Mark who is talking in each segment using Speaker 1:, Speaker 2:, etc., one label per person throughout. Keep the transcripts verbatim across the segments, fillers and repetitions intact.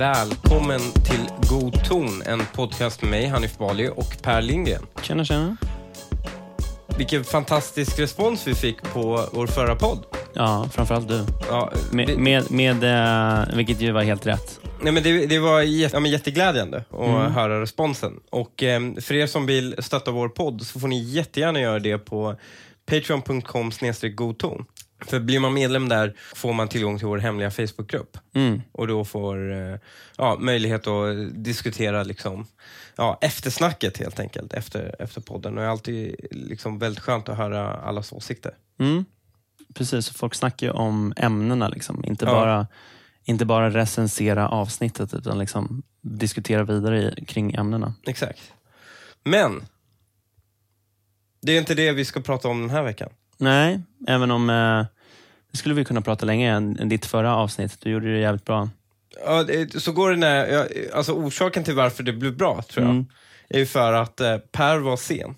Speaker 1: Välkommen till God ton, en podcast med mig, Hanif Bali och Per Lindgren.
Speaker 2: Tjena, tjena.
Speaker 1: Vilken fantastisk respons vi fick på vår förra podd.
Speaker 2: Ja, framförallt du.
Speaker 1: Ja,
Speaker 2: med,
Speaker 1: det,
Speaker 2: med, med, med, vilket ju var helt rätt.
Speaker 1: Nej, men det, det var jätte, ja, men jätteglädjande att
Speaker 2: Mm.
Speaker 1: höra responsen. Och eh, för er som vill stötta vår podd så får ni jättegärna göra det på patreon punkt com slash godton. För blir man medlem där får man tillgång till vår hemliga Facebookgrupp.
Speaker 2: Mm.
Speaker 1: Och då får eh, ja, möjlighet att diskutera liksom, ja, eftersnacket helt enkelt efter, efter podden. Och det är alltid liksom väldigt skönt att höra allas åsikter.
Speaker 2: Mm. Precis, folk snackar ju om ämnena liksom. Inte,
Speaker 1: Ja.
Speaker 2: bara, inte bara recensera avsnittet utan liksom diskutera vidare i, kring ämnena.
Speaker 1: Exakt. Men det är inte det vi ska prata om den här veckan.
Speaker 2: Nej, även om eh, det skulle vi kunna prata länge än, än ditt förra avsnitt. Du gjorde det jävligt bra.
Speaker 1: Ja, det, så går det när, ja, alltså orsaken till varför det blev bra tror jag
Speaker 2: Mm.
Speaker 1: är ju för att eh, Per var sen.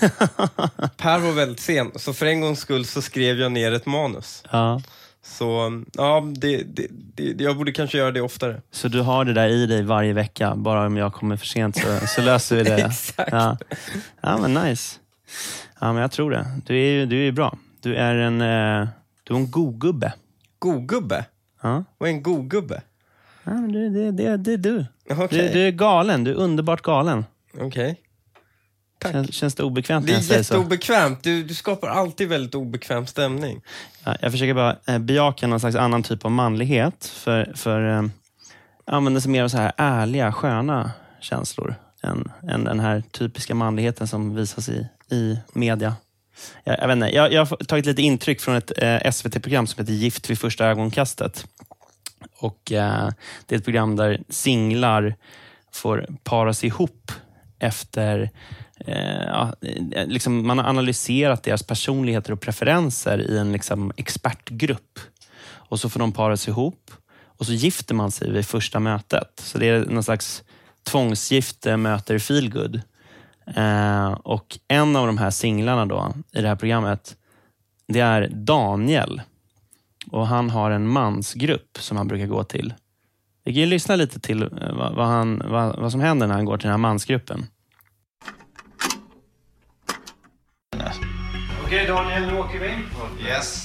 Speaker 1: Per var väldigt sen, så för en gångs skull så skrev jag ner ett manus.
Speaker 2: Ja.
Speaker 1: Så ja, det, det, det, jag borde kanske göra det oftare.
Speaker 2: Så du har det där i dig varje vecka. Bara om jag kommer för sent så, så löser vi det.
Speaker 1: Exakt.
Speaker 2: Ja. Ja, men nice. Ja, men jag tror det. Du är ju du är ju bra. Du är en, eh, du är en god gubbe.
Speaker 1: God gubbe?
Speaker 2: Ja.
Speaker 1: Vad är en god gubbe?
Speaker 2: Ja, men det, det, det, det är du.
Speaker 1: Okej.
Speaker 2: Du, du är galen. Du är underbart galen.
Speaker 1: Okej. Tack.
Speaker 2: Känns, känns det obekvämt
Speaker 1: Det
Speaker 2: när
Speaker 1: är
Speaker 2: jag säger så?
Speaker 1: jätteobekvämt. Du, du skapar alltid väldigt obekväm stämning.
Speaker 2: Ja, jag försöker bara eh, bejaka någon slags annan typ av manlighet. För, för eh, använda sig mer av så här ärliga, sköna känslor. Än, än den här typiska manligheten som visas i, i media. Jag, jag vet inte, jag, jag har tagit lite intryck från ett eh, S V T-program som heter Gift vid första ögonkastet. Och eh, det är ett program där singlar får paras ihop efter eh, ja, liksom man har analyserat deras personligheter och preferenser i en liksom expertgrupp. Och så får de paras ihop och så gifter man sig vid första mötet. Så det är någon slags tvångsgifte möter feelgood. Eh, och en av de här singlarna då i det här programmet, det är Daniel. Och han har en mansgrupp som han brukar gå till. Vi kan ju lyssna lite till vad, vad, han, vad, vad som händer när han går till den här mansgruppen.
Speaker 3: Okej Daniel, nu åker vi.
Speaker 4: Yes.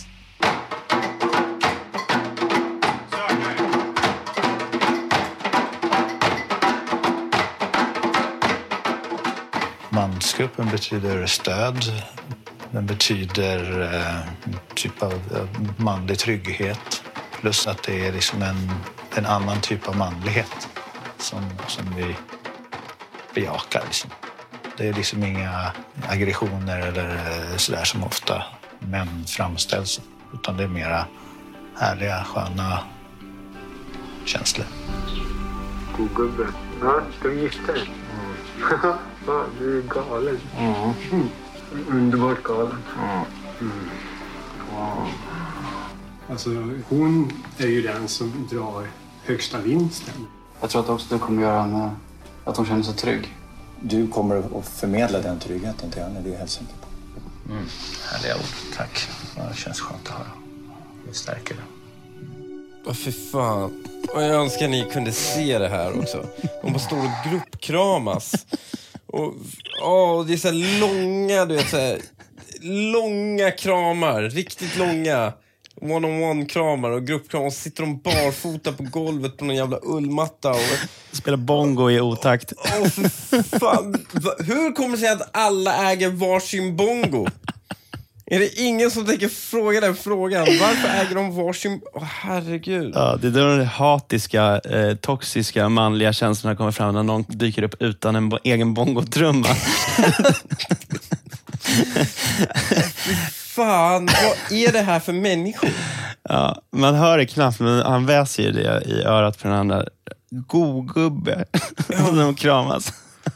Speaker 4: Mansgruppen betyder stöd. Den betyder eh, typ av eh, manlig trygghet. Plus att det är liksom en, en annan typ av manlighet som, som vi bejakar. Liksom. Det är liksom inga aggressioner eller sådär som ofta män framställs. Utan det är mera härliga, sköna känslor.
Speaker 3: God gubbe. Ja, ska vi gifta dig? Mm. Ja, du är galen. Mm. Mm. Underbart galen. Mm. Mm. Wow.
Speaker 5: Alltså, hon är ju den som drar högsta vinsten.
Speaker 6: Jag tror att också det kommer göra henne, att hon känner sig trygg.
Speaker 7: Du kommer att förmedla den tryggheten till henne, det är jag helt säker på.
Speaker 4: Mm. Härliga ord, tack. Det känns skönt att höra. Det stärker det.
Speaker 1: Åh, för fan. Och jag önskar ni kunde se det här också. De bara står och gruppkramas. Och åh, det är så här långa, du vet, så här, långa kramar. Riktigt långa. One-on-one-kramar och gruppkramar. Och så sitter de barfota på golvet på någon jävla ullmatta. Och
Speaker 2: Spelar bongo i otakt.
Speaker 1: åh, för fan. Hur kommer det sig att alla äger varsin bongo? Är det ingen som tänker fråga den frågan? Varför äger de varsin... Åh, herregud.
Speaker 2: Ja, det är då de hatiska, eh, toxiska, manliga känslorna kommer fram när någon dyker upp utan en bo- egen bongotrumma.
Speaker 1: Fan, vad är det här för människor?
Speaker 2: Ja, man hör det knappt, men han väser ju det i örat på den andra. God gubbe. Och de kramas.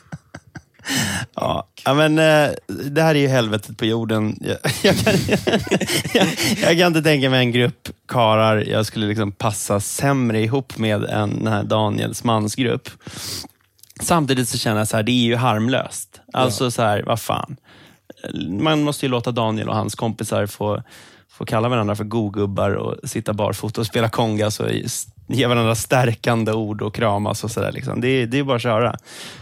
Speaker 2: Ja, ja, men eh, det här är ju helvetet på jorden. Jag, jag, kan, jag, jag kan inte tänka mig en grupp karar jag skulle liksom passa sämre ihop med än den här Daniels mansgrupp. Samtidigt så känner jag så här, det är ju harmlöst. Alltså så här, vad fan. man måste ju låta Daniel och hans kompisar få, få kalla varandra för gogubbar och sitta barfota och spela kongas och ge varandra stärkande ord och kramas och sådär. Liksom. Det, det är bara att köra.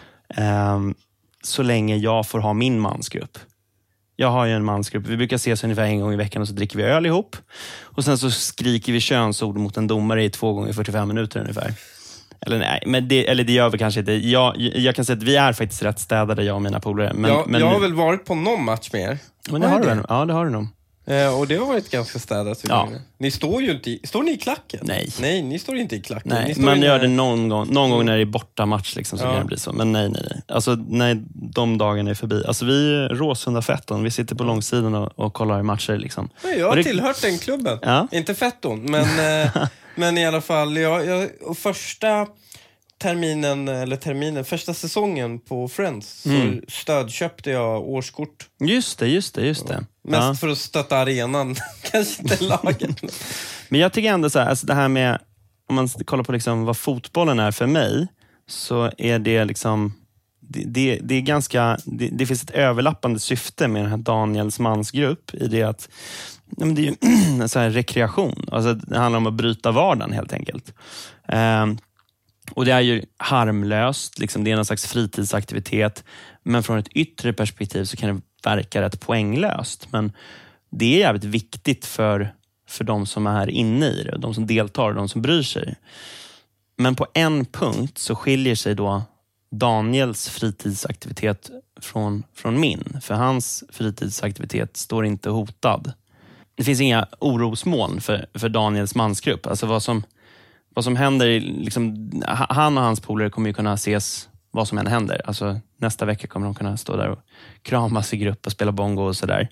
Speaker 2: Um, så länge jag får ha min mansgrupp. Jag har ju en mansgrupp. Vi brukar ses ungefär en gång i veckan och så dricker vi öl ihop. Och sen så skriker vi könsord mot en domare i två gånger fyrtiofem minuter ungefär. Eller nej, men det, eller det gör vi kanske inte. Jag, jag kan säga att vi är faktiskt rätt städade, jag och mina polare. Men,
Speaker 1: ja,
Speaker 2: men,
Speaker 1: jag har väl varit på någon match med er.
Speaker 2: Men det har du väl? Ja, det har du nog.
Speaker 1: Eh, och det har varit ganska städat.
Speaker 2: Ja.
Speaker 1: Ni står ju inte i, står ni i klacken?
Speaker 2: Nej.
Speaker 1: Nej, ni står inte i klacken.
Speaker 2: Nej,
Speaker 1: ni
Speaker 2: man
Speaker 1: i
Speaker 2: gör det någon gång, någon gång när det är borta match liksom, så
Speaker 1: ja.
Speaker 2: kan det bli så. Men nej, nej, nej. Alltså, nej, de dagarna är förbi. Alltså, vi är Råsunda Fetton. Vi sitter på långsidan och, och kollar matcher. Liksom.
Speaker 1: Nej, jag har
Speaker 2: det...
Speaker 1: tillhört den klubben.
Speaker 2: Ja.
Speaker 1: Inte Fetton, men, eh, men i alla fall. Jag, jag, och första terminen, eller terminen, första säsongen på Friends mm. så stödköpte jag årskort.
Speaker 2: Just det, just det, just det.
Speaker 1: Mest
Speaker 2: ja.
Speaker 1: för att stötta arenan, kanske inte lagen.
Speaker 2: Men jag tycker ändå så här, alltså det här med, om man kollar på liksom vad fotbollen är för mig, så är det liksom, det, det, det är ganska, det, det finns ett överlappande syfte med den här Daniels mansgrupp i det att, ja, men det är ju en sån här rekreation. Alltså det handlar om att bryta vardagen helt enkelt. Um, Och det är ju harmlöst, liksom det är någon slags fritidsaktivitet. Men från ett yttre perspektiv så kan det verka rätt poänglöst. Men det är jävligt viktigt för, för de som är inne i det, de som deltar, de som bryr sig. Men på en punkt så skiljer sig då Daniels fritidsaktivitet från, från min. För hans fritidsaktivitet står inte hotad. Det finns inga orosmoln för, för Daniels mansgrupp. Alltså vad som... Vad som händer, liksom, han och hans polare kommer ju kunna ses vad som än händer. Alltså, nästa vecka kommer de kunna stå där och kramas i grupp och spela bongo och sådär.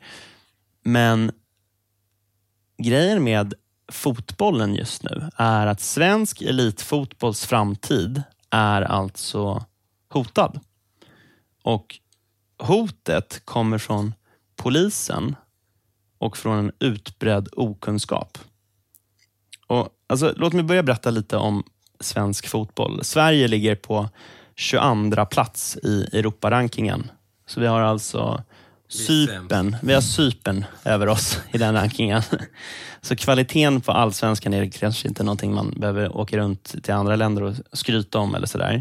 Speaker 2: Men grejen med fotbollen just nu är att svensk elitfotbolls framtid är alltså hotad. Och hotet kommer från polisen och från en utbredd okunskap. Och, alltså, låt mig börja berätta lite om svensk fotboll. Sverige ligger på tjugoandra plats i Europa-rankingen. Så vi har alltså Cypern. Vi har Cypern över oss i den rankingen. Så kvaliteten på allsvenskan är kanske inte någonting man behöver åka runt till andra länder och skryta om eller sådär.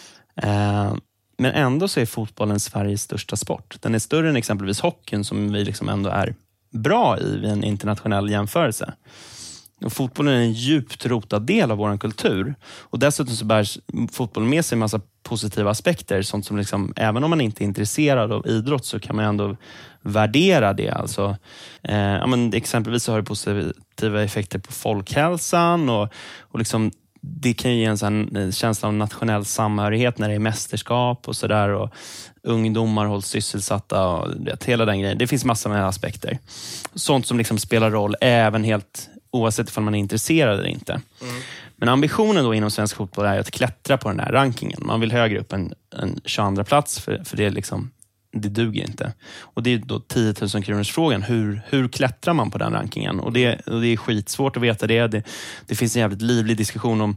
Speaker 2: Eh, men ändå så är fotbollen Sveriges största sport. Den är större än exempelvis hockeyn som vi liksom ändå är bra i vid en internationell jämförelse. Och fotbollen är en djupt rotad del av vår kultur. Och dessutom så bär fotbollen med sig en massa positiva aspekter. Sånt som liksom, även om man inte är intresserad av idrott så kan man ändå värdera det. Alltså, eh, ja, men exempelvis så har det positiva effekter på folkhälsan. Och, och liksom, det kan ju ge en sån känsla av nationell samhörighet när det är mästerskap och sådär. Och ungdomar hålls sysselsatta och vet, hela den grejen. Det finns massor med aspekter. Sånt som liksom spelar roll även helt... oavsett om man är intresserad eller inte. Mm. Men ambitionen då inom svensk fotboll är att klättra på den här rankingen. Man vill högre upp än, än tjugoandra plats för, för det, liksom, det duger inte. Och det är då tio tusen kronors frågan. Hur, hur klättrar man på den rankingen? Och det, och det är skitsvårt att veta det. det. Det finns en jävligt livlig diskussion om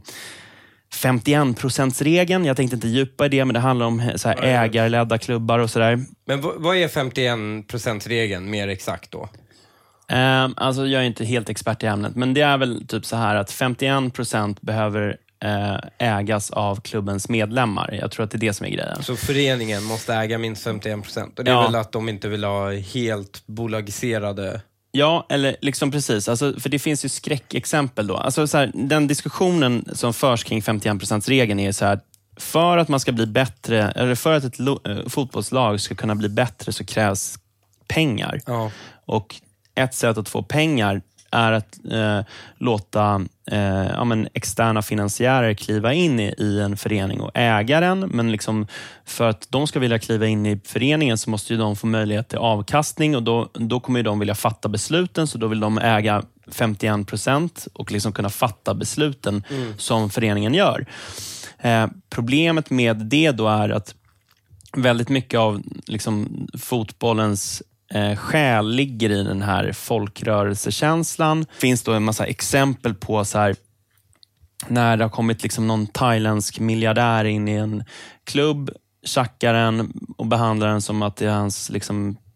Speaker 2: femtioen procents-regeln. Jag tänkte inte djupa i det, men det handlar om så här ägarledda klubbar och sådär.
Speaker 1: Men v- vad är femtioen procents-regeln mer exakt då?
Speaker 2: Uh, alltså jag är inte helt expert i ämnet, men det är väl typ så här att femtioen procent behöver uh, ägas av klubbens medlemmar. Jag tror att det är det som är grejen.
Speaker 1: Så föreningen måste äga minst femtioen procent. Och det är ja. väl att de inte vill ha helt bolagiserade...
Speaker 2: Ja, eller liksom precis. Alltså, för det finns ju skräckexempel då. Alltså, så här, den diskussionen som förs kring femtioen procents-regeln är så här: för att man ska bli bättre, eller för att ett lo- uh, fotbollslag ska kunna bli bättre så krävs pengar.
Speaker 1: Ja.
Speaker 2: Och ett sätt att få pengar är att eh, låta eh, ja, men externa finansiärer kliva in i, i en förening och äga den. Men liksom för att de ska vilja kliva in i föreningen så måste ju de få möjlighet till avkastning. Och då, då kommer ju de vilja fatta besluten, så då vill de äga femtioen procent och liksom kunna fatta besluten mm. som föreningen gör. Eh, problemet med det då är att väldigt mycket av liksom, fotbollens Eh, själ ligger i den här folkrörelsekänslan. Finns då en massa exempel på så här, när det har kommit liksom någon thailändsk miljardär in i en klubb, tjackar den och behandlar den som att det är hans liksom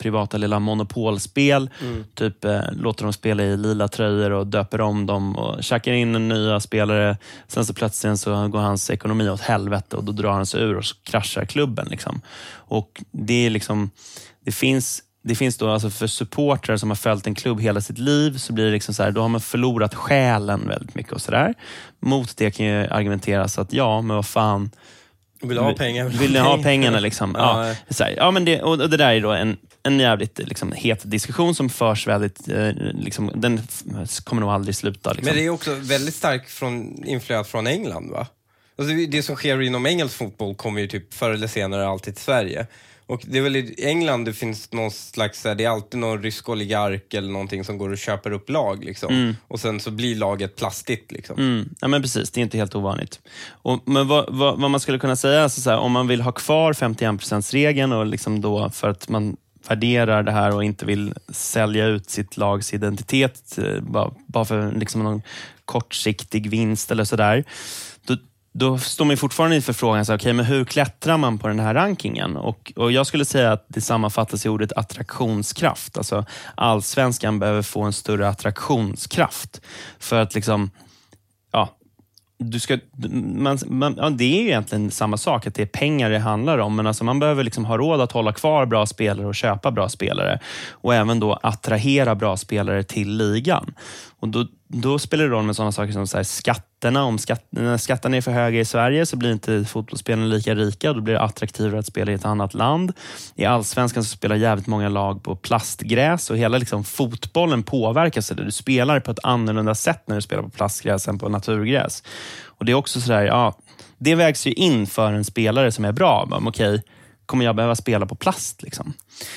Speaker 2: privata lilla monopolspel. Mm. Typ eh, låter dem spela i lila tröjor och döper om dem och checkar in en nya spelare. Sen så plötsligt så går hans ekonomi åt helvete och då drar han sig ur och så kraschar klubben. Liksom. Och det är liksom, det finns... Det finns då alltså för supportrar som har följt en klubb hela sitt liv, så blir det liksom så här, då har man förlorat själen väldigt mycket och sådär. Mot det kan ju argumenteras att ja, men vad fan,
Speaker 1: vill du ha pengar?
Speaker 2: Vill ni ha pengarna liksom?
Speaker 1: Ja,
Speaker 2: ja, så här, ja men det, och det där är då en, en jävligt liksom, het diskussion som förs väldigt, eh, liksom, den kommer nog aldrig sluta. Liksom.
Speaker 1: Men det är också väldigt starkt från, influerat från England, va? Alltså det som sker inom engelsk fotboll kommer ju typ förr eller senare alltid till Sverige. Och det är väl i England det finns någon slags, det är alltid någon rysk oligark eller någonting som går och köper upp lag liksom. Mm. Och sen så blir laget plastigt liksom.
Speaker 2: Mm. Ja men precis, det är inte helt ovanligt. Och, men vad, vad, vad man skulle kunna säga, alltså så här, om man vill ha kvar femtioen procent-regeln och liksom då för att man värderar det här och inte vill sälja ut sitt lags identitet bara, bara för liksom någon kortsiktig vinst eller sådär. Då Då står man fortfarande inför frågan, så, okay, men hur klättrar man på den här rankingen? Och, och jag skulle säga att det sammanfattas i ordet attraktionskraft. Alltså allsvenskan behöver få en större attraktionskraft. För att liksom, ja, du ska, man, man, ja, det är ju egentligen samma sak, att det är pengar det handlar om. Men alltså man behöver liksom ha råd att hålla kvar bra spelare och köpa bra spelare. Och även då attrahera bra spelare till ligan. Och då, då spelar det roll med sådana saker som så här, skatterna. Om skatt, när skatterna är för höga i Sverige så blir inte fotbollsspelarna lika rika. Och då blir det attraktivare att spela i ett annat land. I allsvenskan så spelar jävligt många lag på plastgräs. Och hela liksom, fotbollen påverkas. Du spelar på ett annorlunda sätt när du spelar på plastgräs än på naturgräs. Och det är också sådär, ja, det vägs ju in för en spelare som är bra. Men, okej, kommer jag behöva spela på plast liksom?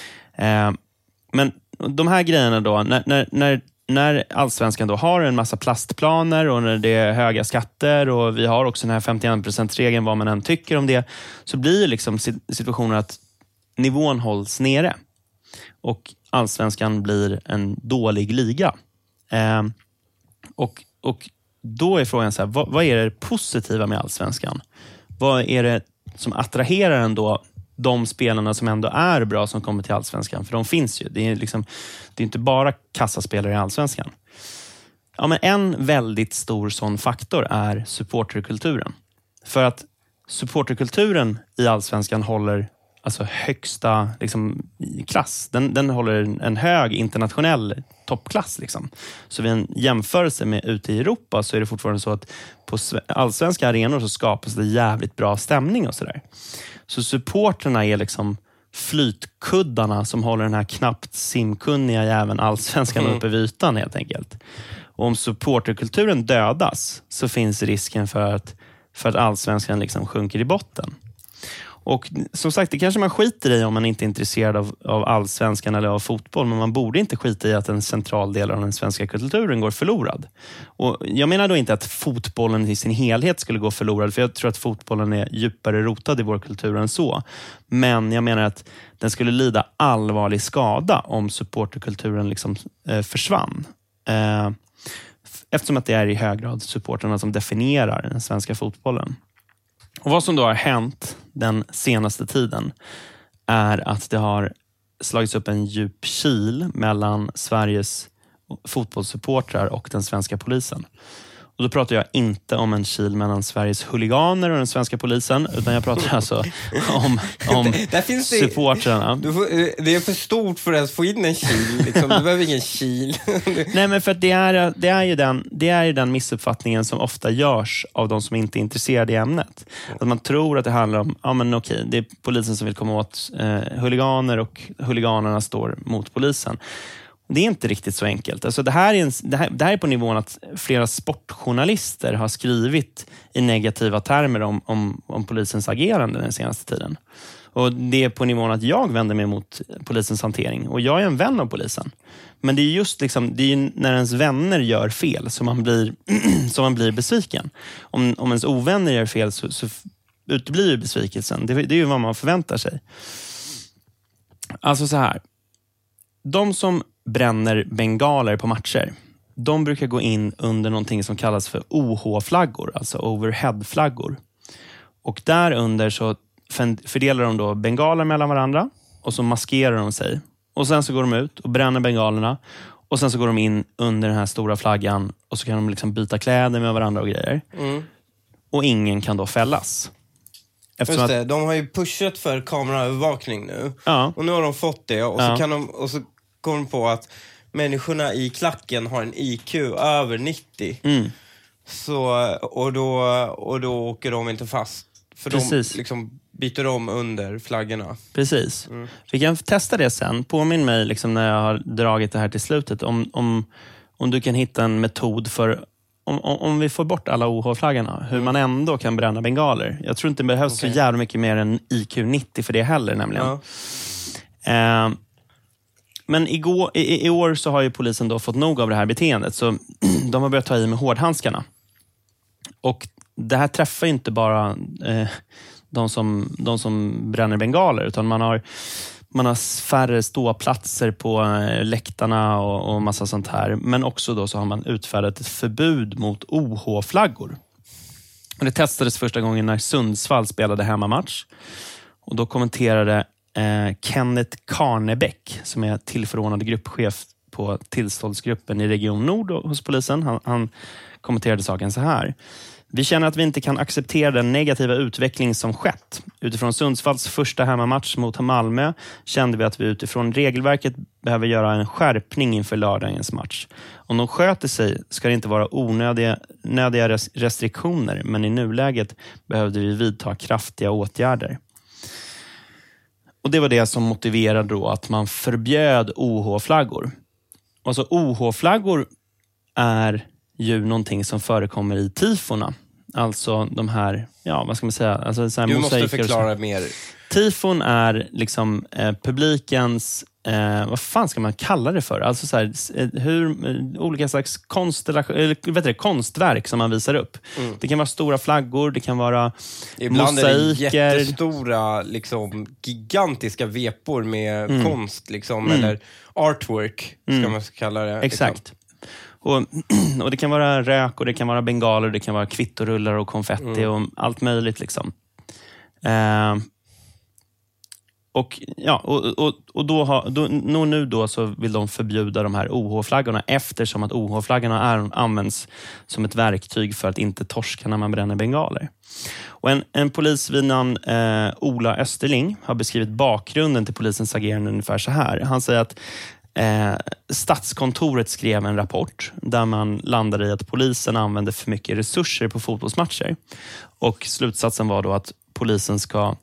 Speaker 2: Eh, men de här grejerna då, när, när, när När allsvenskan då har en massa plastplaner och när det är höga skatter och vi har också den här femtioen procent-regeln, vad man än tycker om det, så blir liksom situationen att nivån hålls nere och allsvenskan blir en dålig liga. Eh, och, och då är frågan så här, vad, vad är det positiva med allsvenskan? Vad är det som attraherar ändå de spelarna som ändå är bra som kommer till allsvenskan? För de finns ju. Det är, liksom, det är inte bara kassaspelare i allsvenskan. Ja, men en väldigt stor sån faktor är supporterkulturen. För att supporterkulturen i allsvenskan håller alltså högsta liksom, klass. Den, den håller en, en hög internationell toppklass. Liksom. Så vid en jämförelse med ute i Europa så är det fortfarande så att på allsvenska arenor så skapas det jävligt bra stämning och sådär. Så supporterna är liksom flytkuddarna som håller den här knappt simkunniga jäveln allsvenskan mm. uppe vid ytan helt enkelt. Och om supporterkulturen dödas så finns risken för att, för att allsvenskan liksom sjunker i botten. Och som sagt, det kanske man skiter i om man inte är intresserad av, av allsvenskan eller av fotboll, men man borde inte skita i att en central del av den svenska kulturen går förlorad. Och jag menar då inte att fotbollen i sin helhet skulle gå förlorad, för jag tror att fotbollen är djupare rotad i vår kultur än så. Men jag menar att den skulle lida allvarlig skada om supporterkulturen liksom, eh, försvann. Eh, eftersom att det är i hög grad supporterna som definierar den svenska fotbollen. Och vad som då har hänt den senaste tiden är att det har slagits upp en djup kil mellan Sveriges fotbollssupportrar och den svenska polisen. Och då pratar jag inte om en kil mellan Sveriges huliganer och den svenska polisen, utan jag pratar alltså om, om
Speaker 1: där finns det,
Speaker 2: supportrarna.
Speaker 1: Du får, det är för stort för att få in en kil. Liksom. Du behöver ingen kil.
Speaker 2: Nej, men för att det är, det, är ju den, det är ju den missuppfattningen som ofta görs av de som inte är intresserade i ämnet. Att man tror att det handlar om, ja men okej, det är polisen som vill komma åt eh, huliganer och huliganerna står mot polisen. Det är inte riktigt så enkelt. Alltså det, här är en, det, här, det här är på nivån att flera sportjournalister har skrivit i negativa termer om, om, om polisens agerande den senaste tiden. Och det är på nivån att jag vänder mig mot polisens hantering. Och jag är en vän av polisen. Men det är just liksom, det är när ens vänner gör fel som man blir, som man blir besviken. Om, om ens ovänner gör fel så, så uteblir ju besvikelsen. Det, det är ju vad man förväntar sig. Alltså så här. De som bränner bengaler på matcher, de brukar gå in under någonting som kallas för O H-flaggor, alltså overhead-flaggor. Och där under så fördelar de då bengaler mellan varandra och så maskerar de sig. Och sen så går de ut och bränner bengalerna. Och sen så går de in under den här stora flaggan. Och så kan de liksom byta kläder med varandra och grejer.
Speaker 1: Mm.
Speaker 2: Och ingen kan då fällas. Eftersom
Speaker 1: Just det,
Speaker 2: att,
Speaker 1: de har ju pushat för kameraövervakning nu.
Speaker 2: Ja.
Speaker 1: Och nu har de fått det. Och,
Speaker 2: Ja.
Speaker 1: så kan de, och så kommer de på att människorna i klacken har en I Q över nittio.
Speaker 2: Mm.
Speaker 1: Så, och, då, och då åker de inte fast. För
Speaker 2: Precis.
Speaker 1: de liksom byter om under flaggorna.
Speaker 2: Precis.
Speaker 1: Mm.
Speaker 2: Vi kan testa det sen. Påminn mig liksom när jag har dragit det här till slutet. Om, om, om du kan hitta en metod för... Om, om, om vi får bort alla O H-flaggorna. Hur man ändå kan bränna bengaler. Jag tror inte det behövs
Speaker 1: Okej.
Speaker 2: så jävla mycket mer än I Q nittio för det heller nämligen.
Speaker 1: Ja.
Speaker 2: Eh, men igår, i, i år så har ju polisen då fått nog av det här beteendet. Så de har börjat ta i med hårdhandskarna. Och det här träffar ju inte bara eh, de, som, de som bränner bengaler. Utan man har, man har färre ståplatser på eh, läktarna och, och massa sånt här. Men också då så har man utfärdat ett förbud mot O H-flaggor. Och det testades första gången när Sundsvall spelade hemmamatch. Och då kommenterade eh, Kenneth Karnebäck, som är tillförordnad gruppchef på tillståndsgruppen i Region Nord hos polisen. Han, han kommenterade saken så här. Vi känner att vi inte kan acceptera den negativa utveckling som skett. Utifrån Sundsvalls första hemmamatch mot Malmö kände vi att vi utifrån regelverket behöver göra en skärpning inför lördagens match. Om de sköter sig ska det inte vara onödiga nödiga restriktioner, men i nuläget behövde vi vidta kraftiga åtgärder. Och det var det som motiverade då att man förbjöd O H-flaggor. Alltså O H-flaggor är ju någonting som förekommer i tifona. Alltså de här, ja vad ska man säga? Alltså, så här
Speaker 1: Du måste
Speaker 2: mosaiker
Speaker 1: förklara mer.
Speaker 2: Tifon är liksom eh, publikens, eh, vad fan ska man kalla det för? Alltså så här, hur, eh, olika slags konstellation, eller, vet du, konstverk som man visar upp. Mm. Det kan vara stora flaggor, det kan vara
Speaker 1: Ibland
Speaker 2: mosaiker.
Speaker 1: är det jättestora, liksom, gigantiska vepor med
Speaker 2: Mm.
Speaker 1: konst, liksom,
Speaker 2: Mm.
Speaker 1: eller artwork, ska
Speaker 2: Mm.
Speaker 1: man kalla det.
Speaker 2: Exakt.
Speaker 1: Liksom.
Speaker 2: Och, och det kan vara rök och det kan vara bengaler, det kan vara kvittorullar och konfetti
Speaker 1: Mm.
Speaker 2: och allt möjligt liksom. Eh, och ja, och, och, och då, har, då nu då så vill de förbjuda de här O H-flaggorna eftersom att O H-flaggorna är, används som ett verktyg för att inte torska när man bränner bengaler. Och en, en polis vid namn eh, Ola Österling har beskrivit bakgrunden till polisens agerande ungefär så här. Han säger att Eh, Statskontoret skrev en rapport där man landade i att polisen använde för mycket resurser på fotbollsmatcher. Och slutsatsen var då att polisen ska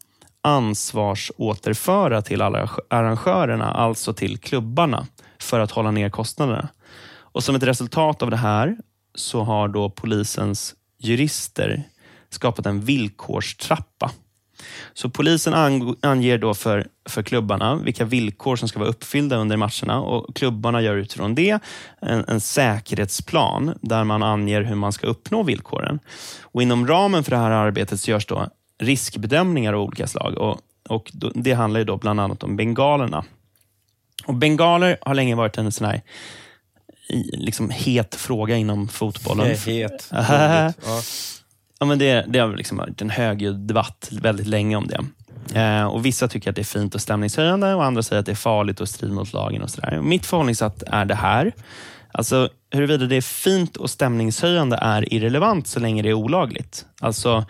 Speaker 2: ansvarsåterföra till alla arrangörerna, alltså till klubbarna, för att hålla ner kostnaderna. Och som ett resultat av det här så har då polisens jurister skapat en villkorstrappa. Så polisen anger då för, för klubbarna vilka villkor som ska vara uppfyllda under matcherna, och klubbarna gör utifrån det en, en säkerhetsplan där man anger hur man ska uppnå villkoren. Och inom ramen för det här arbetet så görs då riskbedömningar av olika slag, och, och då, det handlar ju då bland annat om bengalerna. Och bengaler har länge varit en sån här liksom het fråga inom fotbollen.
Speaker 1: Det är het.
Speaker 2: Ja.
Speaker 1: Ja.
Speaker 2: Ja, men det, det har liksom varit en högljudd debatt väldigt länge om det. Eh, och vissa tycker att det är fint och stämningshöjande, och andra säger att det är farligt och strider mot lagen och sådär. Mitt förhållningssätt är det här. Alltså, huruvida det är fint och stämningshöjande är irrelevant så länge det är olagligt. Alltså,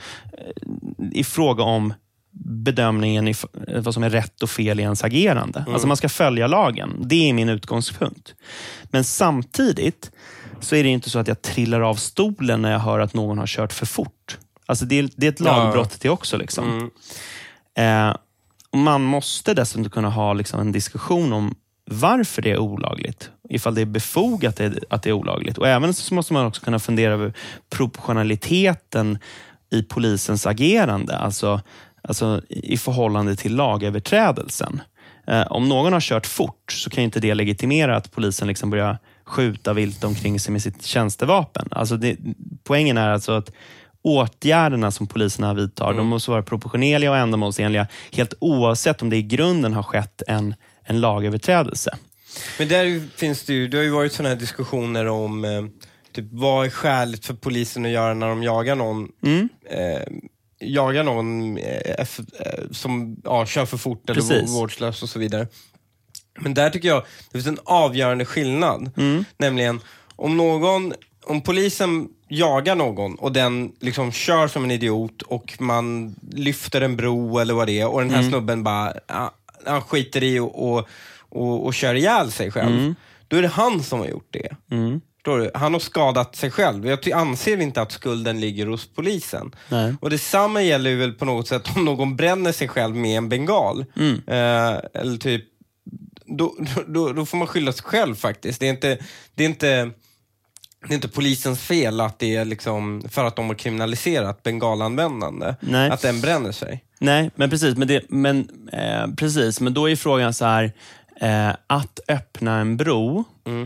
Speaker 2: i fråga om bedömningen i vad som är rätt och fel i ens agerande. Mm. Alltså man ska följa lagen. Det är min utgångspunkt. Men samtidigt så är det inte så att jag trillar av stolen när jag hör att någon har kört för fort. Alltså det är, det är ett lagbrott det också. Liksom. Mm. Eh, och man måste dessutom kunna ha liksom en diskussion om varför det är olagligt. Ifall det är befogat att det är olagligt. Och även så måste man också kunna fundera över proportionaliteten i polisens agerande. Alltså, alltså i förhållande till lagöverträdelsen. Eh, om någon har kört fort så kan inte det legitimera att polisen liksom börjar skjuta vilt omkring sig med sitt tjänstevapen. Alltså det, poängen är alltså att åtgärderna som poliserna vidtar, mm. de måste vara proportionerliga och ändamålsenliga, helt oavsett om det i grunden har skett en, en lagöverträdelse.
Speaker 1: Men där finns det ju, det har ju varit sådana här diskussioner om eh, typ, vad är skäligt för polisen att göra när de jagar någon mm. eh, jagar någon eh, eh, som ja, kör för fort eller vårdslös och så vidare. Men där tycker jag det finns en avgörande skillnad. Mm. Nämligen om någon, om polisen jagar någon och den liksom kör som en idiot och man lyfter en bro eller vad det är och den här mm. snubben bara han skiter i och, och, och, och kör ihjäl sig själv. Mm. Då är det han som har gjort det. Mm. Han har skadat sig själv. Jag anser inte att skulden ligger hos polisen. Nej. Och detsamma gäller ju väl på något sätt om någon bränner sig själv med en bengal. Mm. Eh, eller typ då, då, då får man skylla sig själv faktiskt. Det är inte, det är inte, det är inte polisens fel att det är liksom för att de har kriminaliserat bengalanvändande. Nej. Att den bränner sig.
Speaker 2: Nej, men precis. Men, det, men, eh, precis, men då är frågan så här eh, att öppna en bro mm.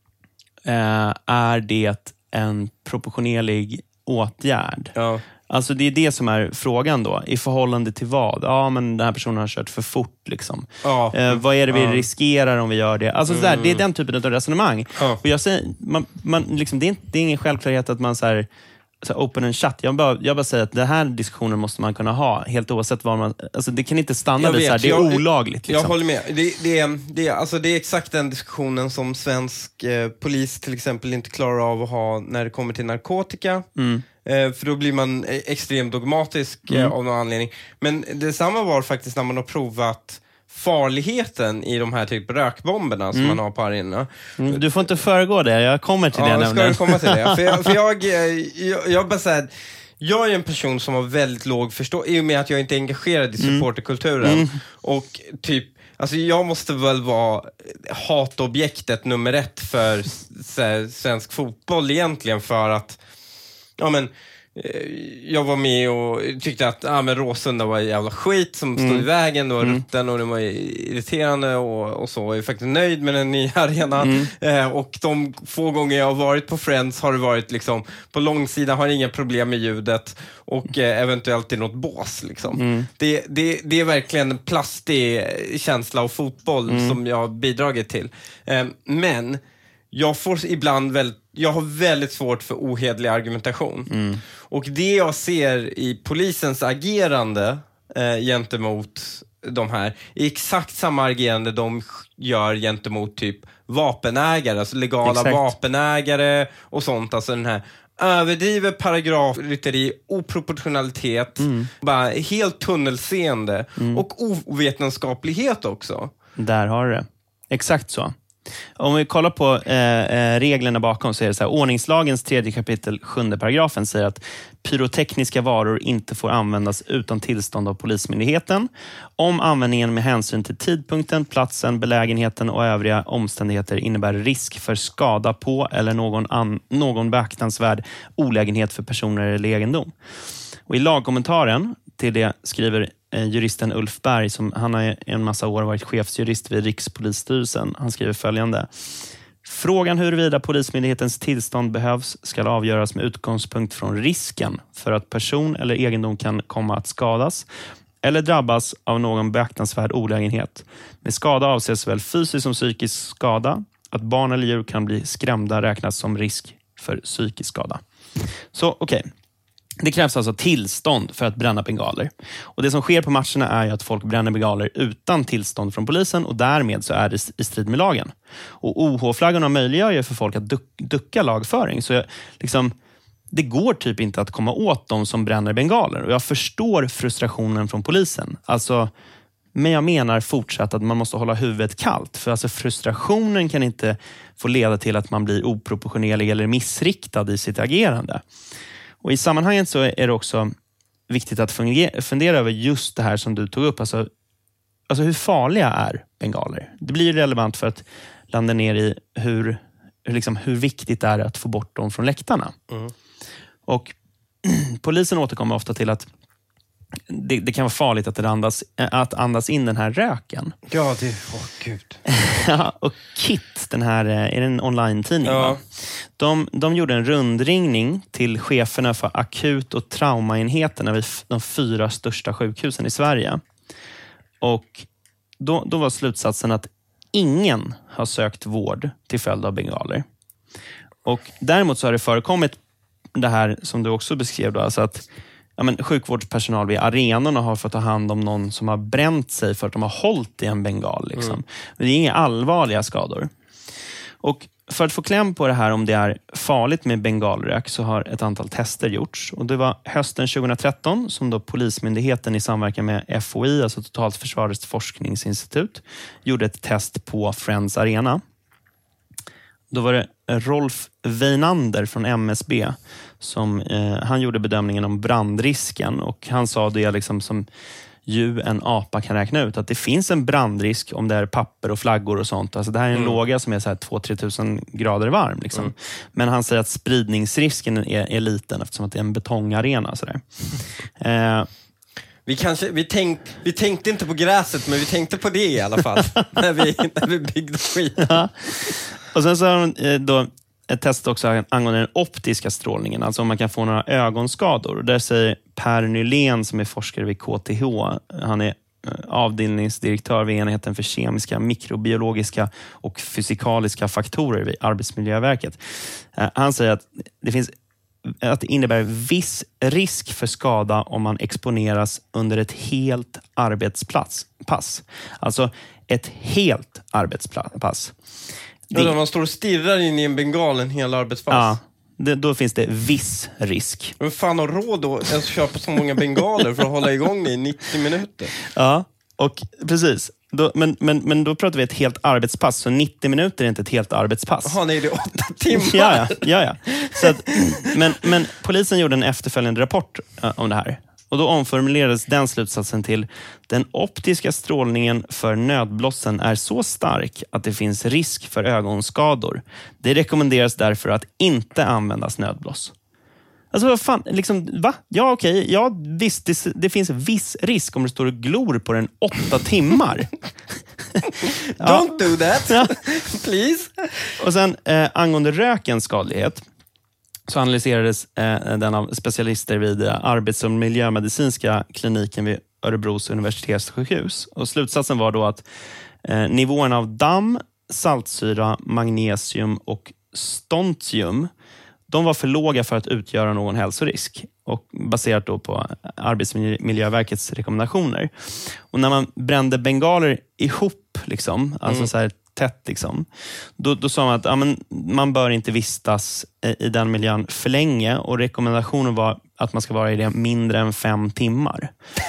Speaker 2: eh, är det en proportionerlig åtgärd? Ja. Alltså det är det som är frågan då. I förhållande till vad? Ja, men den här personen har kört för fort liksom. Ja. Eh, vad är det vi ja. riskerar om vi gör det? Alltså mm. sådär, det är den typen av resonemang. Ja. Och jag säger, man, man, liksom, det, är inte, det är ingen självklarhet att man så här, så här open and shut. Jag bara, jag bara säger att den här diskussionen måste man kunna ha helt oavsett vad man... Alltså det kan inte stanna vid så här, det är jag, olagligt. Liksom.
Speaker 1: Jag håller med. Det, det, är, det, är, alltså, det är exakt den diskussionen som svensk eh, polis till exempel inte klarar av att ha när det kommer till narkotika. Mm. Eh, för då blir man extremt dogmatisk eh, mm. av någon anledning. Men detsamma var faktiskt när man har provat farligheten i de här typ rökbomberna mm. som man har på arenorna.
Speaker 2: Mm, du får inte föregå det, jag kommer till
Speaker 1: ja,
Speaker 2: det.
Speaker 1: Ja, ska du komma till det? För jag, för jag, jag, jag bara säger, jag är en person som har väldigt låg förstå i och med att jag inte är engagerad i supporterkulturen. Mm. Och typ, alltså jag måste väl vara hatobjektet nummer ett för här, svensk fotboll egentligen för att ja men jag var med och tyckte att ah, men Råsunda var jävla skit som stod mm. i vägen och mm. rutten och det var irriterande och, och så. Jag är faktiskt nöjd med den nya arenan mm. eh, och de få gånger jag har varit på Friends har det varit liksom på långsidan har inga problem med ljudet och eh, eventuellt i något bås liksom. Mm. Det, det, det är verkligen en plastig känsla av fotboll mm. som jag har bidragit till. Eh, men jag får ibland väldigt, jag har väldigt svårt för ohederlig argumentation. Mm. Och det jag ser i polisens agerande eh, gentemot de här är exakt samma agerande de gör gentemot typ vapenägare, alltså legala exakt. vapenägare och sånt. Alltså den här överdriver paragrafrytteri, oproportionalitet, mm. bara helt tunnelseende mm. och ovetenskaplighet också.
Speaker 2: Där har du det. Exakt så. Om vi kollar på eh, reglerna bakom så är det så här, ordningslagens tredje kapitel sjunde paragrafen säger att pyrotekniska varor inte får användas utan tillstånd av polismyndigheten om användningen med hänsyn till tidpunkten, platsen, belägenheten och övriga omständigheter innebär risk för skada på eller någon, an, någon beaktansvärd olägenhet för personer eller egendom. Och i lagkommentaren till det skriver juristen Ulf Berg, som han har en massa år varit chefsjurist vid Rikspolisstyrelsen. Han skriver följande: frågan huruvida polismyndighetens tillstånd behövs ska avgöras med utgångspunkt från risken för att person eller egendom kan komma att skadas eller drabbas av någon beaktansvärd olägenhet. Med skada avses såväl fysisk som psykisk skada. Att barn eller djur kan bli skrämda räknas som risk för psykisk skada. Så okej. Okay. Det krävs alltså tillstånd för att bränna bengaler. Och det som sker på matcherna är ju att folk bränner bengaler utan tillstånd från polisen och därmed så är det i strid med lagen. Och O H-flaggorna möjliggör ju för folk att duck, ducka lagföring. Så jag, liksom, det går typ inte att komma åt dem som bränner bengaler. Och jag förstår frustrationen från polisen. Alltså, men jag menar fortsatt att man måste hålla huvudet kallt. För alltså frustrationen kan inte få leda till att man blir oproportionerlig eller missriktad i sitt agerande. Och i sammanhanget så är det också viktigt att fundera över just det här som du tog upp. Alltså, alltså hur farliga är bengaler? Det blir ju relevant för att landa ner i hur, liksom, hur viktigt det är att få bort dem från läktarna. Mm. Och polisen återkommer ofta till att det, det kan vara farligt att, andas, att andas in den här röken.
Speaker 1: Ja, det är... Åh, gud.
Speaker 2: Och Kit, den här, är det en online-tidning? Ja. Va? De, de gjorde en rundringning till cheferna för akut- och traumaenheterna vid de fyra största sjukhusen i Sverige. Och då, då var slutsatsen att ingen har sökt vård till följd av bengaler. Och däremot så har det förekommit det här som du också beskrev då, alltså att ja, men, sjukvårdspersonal vid arenorna har fått ta hand om någon som har bränt sig för att de har hållit i en bengal. Liksom. Mm. Men det är inga allvarliga skador. Och för att få kläm på det här om det är farligt med bengalrök så har ett antal tester gjorts. Och det var hösten tjugohundratretton som då Polismyndigheten i samverkan med F O I, alltså Totalförsvarets forskningsinstitut, gjorde ett test på Friends Arena. Då var det Rolf Weinander från M S B som eh, han gjorde bedömningen om brandrisken, och han sa det liksom som ju en apa kan räkna ut, att det finns en brandrisk om det är papper och flaggor och sånt. Alltså det här är en mm. låga som är så här två till tre tusen grader varm. Liksom. Mm. Men han säger att spridningsrisken är, är liten eftersom att det är en betongarena. Så där. eh,
Speaker 1: vi, kanske, vi, tänk, vi tänkte inte på gräset, men vi tänkte på det i alla fall när, vi, när vi byggde skit.
Speaker 2: Ja. Och sen så har de eh, då ett test också angående den optiska strålningen, alltså om man kan få några ögonskador. Där säger Per Nylén som är forskare vid K T H, han är avdelningsdirektör vid enheten för kemiska, mikrobiologiska och fysikaliska faktorer vid Arbetsmiljöverket. Han säger att det finns att det innebär viss risk för skada om man exponeras under ett helt arbetsplats pass. Alltså ett helt arbetspass.
Speaker 1: Det... Ja, man står och stirrar in i en bengal en hel arbetspass.
Speaker 2: Ja, det, då finns det viss risk.
Speaker 1: Men fan har råd att ens köpa så många bengaler för att hålla igång i nittio minuter?
Speaker 2: Ja, och precis. Då, men, men, men då pratar vi ett helt arbetspass, så nittio minuter är inte ett helt arbetspass.
Speaker 1: Jaha, nej, det är åtta timmar.
Speaker 2: Ja, ja, ja, ja. Så att, men, men polisen gjorde en efterföljande rapport uh, om det här. Och då omformulerades den slutsatsen till: den optiska strålningen för nödblossen är så stark att det finns risk för ögonskador. Det rekommenderas därför att inte användas nödbloss. Alltså vad fan, liksom, va? Ja okej, okay. Ja visst, det, det finns viss risk om du står och glor på den åtta timmar.
Speaker 1: Ja. Don't do that,
Speaker 2: ja.
Speaker 1: Please.
Speaker 2: Och sen eh, angående rökens skadlighet så analyserades eh, den av specialister vid eh, arbets- och miljömedicinska kliniken vid Örebros universitetssjukhus. Och slutsatsen var då att eh, nivåerna av damm, saltsyra, magnesium och strontium, de var för låga för att utgöra någon hälsorisk, och baserat då på Arbetsmiljöverkets rekommendationer. Och när man brände bengaler ihop, liksom, alltså mm. så här tätt, liksom, då, då sa man att ja, men, man bör inte vistas i, i den miljön för länge, och rekommendationen var att man ska vara i det mindre än fem timmar.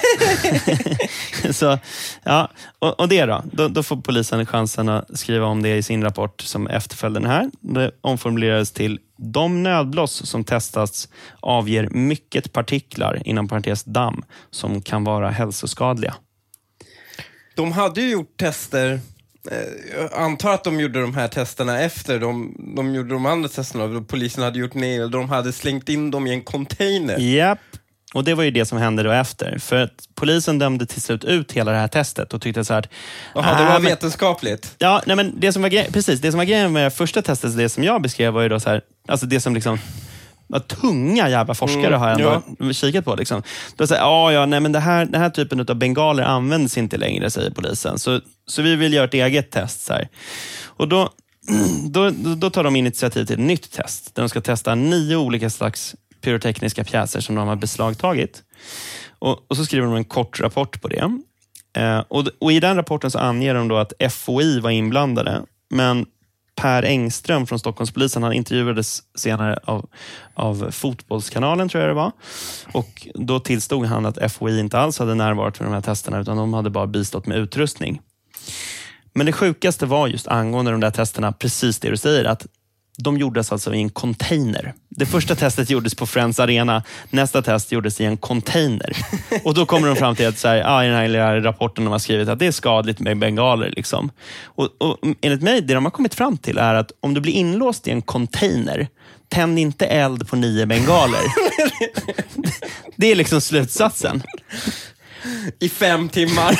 Speaker 2: Så, ja, och, och det då, då, då får polisen chansen att skriva om det i sin rapport som efterföljde den här. Det omformulerades till: de nödbloss som testats avger mycket partiklar, inom parentes damm, som kan vara hälsoskadliga.
Speaker 1: De hade ju gjort tester. Jag antar att de gjorde de här testerna efter de, de gjorde de andra testerna. Polisen hade gjort ner, de hade slängt in dem i en container.
Speaker 2: Japp. Och det var ju det som hände då efter. För att polisen dömde till slut ut hela det här testet och tyckte så här att...
Speaker 1: Jaha, det var vetenskapligt.
Speaker 2: Ja, nej, men det som var grej, precis. Det som var grejen med första testet, det som jag beskrev, var ju då så här, alltså det som liksom var tunga jävla forskare mm, har jag ändå ja. kikat på liksom. Då säger ja, ja, nej men det här den här typen av bengaler används inte längre, säger polisen. Så så vi vill göra ett eget test så här. Och då då då tar de initiativ till ett nytt test. Där de ska testa nio olika slags pyrotekniska pjäser som de har beslagtagit. Och, och så skriver de en kort rapport på det. Eh, och, och i den rapporten så anger de då att F O I var inblandade. Men Per Engström från Stockholmspolisen, han intervjuades senare av, av Fotbollskanalen, tror jag det var. Och då tillstod han att F O I inte alls hade närvarat för de här testerna, utan de hade bara bistått med utrustning. Men det sjukaste var just angående de där testerna, precis det du säger, att de gjordes alltså i en container. Det första testet gjordes på Friends Arena. Nästa test gjordes i en container. Och då kommer de fram till att så här, ah, i den här lilla rapporten de har skrivit att det är skadligt med bengaler. Liksom. Och, och enligt mig, det de har kommit fram till är att om du blir inlåst i en container, tänd inte eld på nio bengaler. Det är liksom slutsatsen.
Speaker 1: I fem timmar.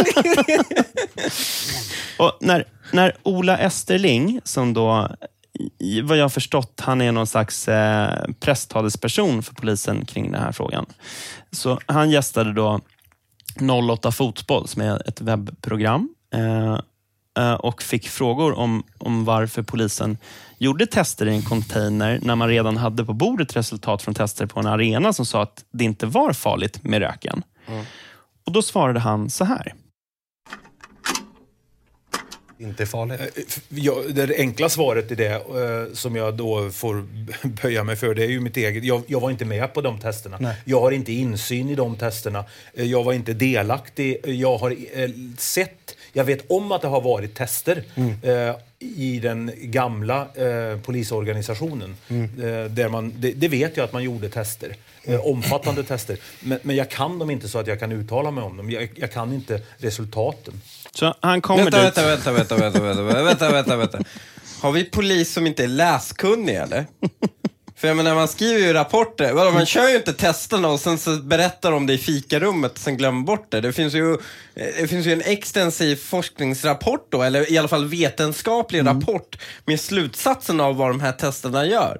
Speaker 2: Och när, när Ola Österling, som då, vad jag har förstått, han är någon slags eh, presstalesperson för polisen kring den här frågan. Så han gästade då noll åtta Fotboll, som är ett webbprogram. Eh, eh, och fick frågor om, om varför polisen gjorde tester i en container när man redan hade på bordet resultat från tester på en arena som sa att det inte var farligt med röken. Mm. Och då svarade han så här.
Speaker 8: Inte farligt. Ja, det enkla svaret i det eh, som jag då får böja mig för, det är ju mitt eget. Jag, jag var inte med på de testerna. Nej. Jag har inte insyn i de testerna. Jag var inte delaktig. Jag har eh, sett, jag vet om att det har varit tester mm. eh, i den gamla eh, polisorganisationen. Mm. Eh, där man, det, det vet jag att man gjorde tester. Eh, omfattande tester. Men, men jag kan dem inte så att jag kan uttala mig om dem. Jag, jag kan inte resultaten.
Speaker 2: Så han kommer
Speaker 1: vänta,
Speaker 2: dit.
Speaker 1: Vänta, vänta, vänta, vänta, vänta, vänta, vänta, vänta. Har vi polis som inte är läskunniga, eller? För jag menar, man skriver ju rapporter. Vadå, man kör ju inte testerna och sen så berättar de det i fikarummet och sen glömmer bort det. Det finns ju, det finns ju en extensiv forskningsrapport då, eller i alla fall vetenskaplig mm. rapport med slutsatsen av vad de här testerna gör.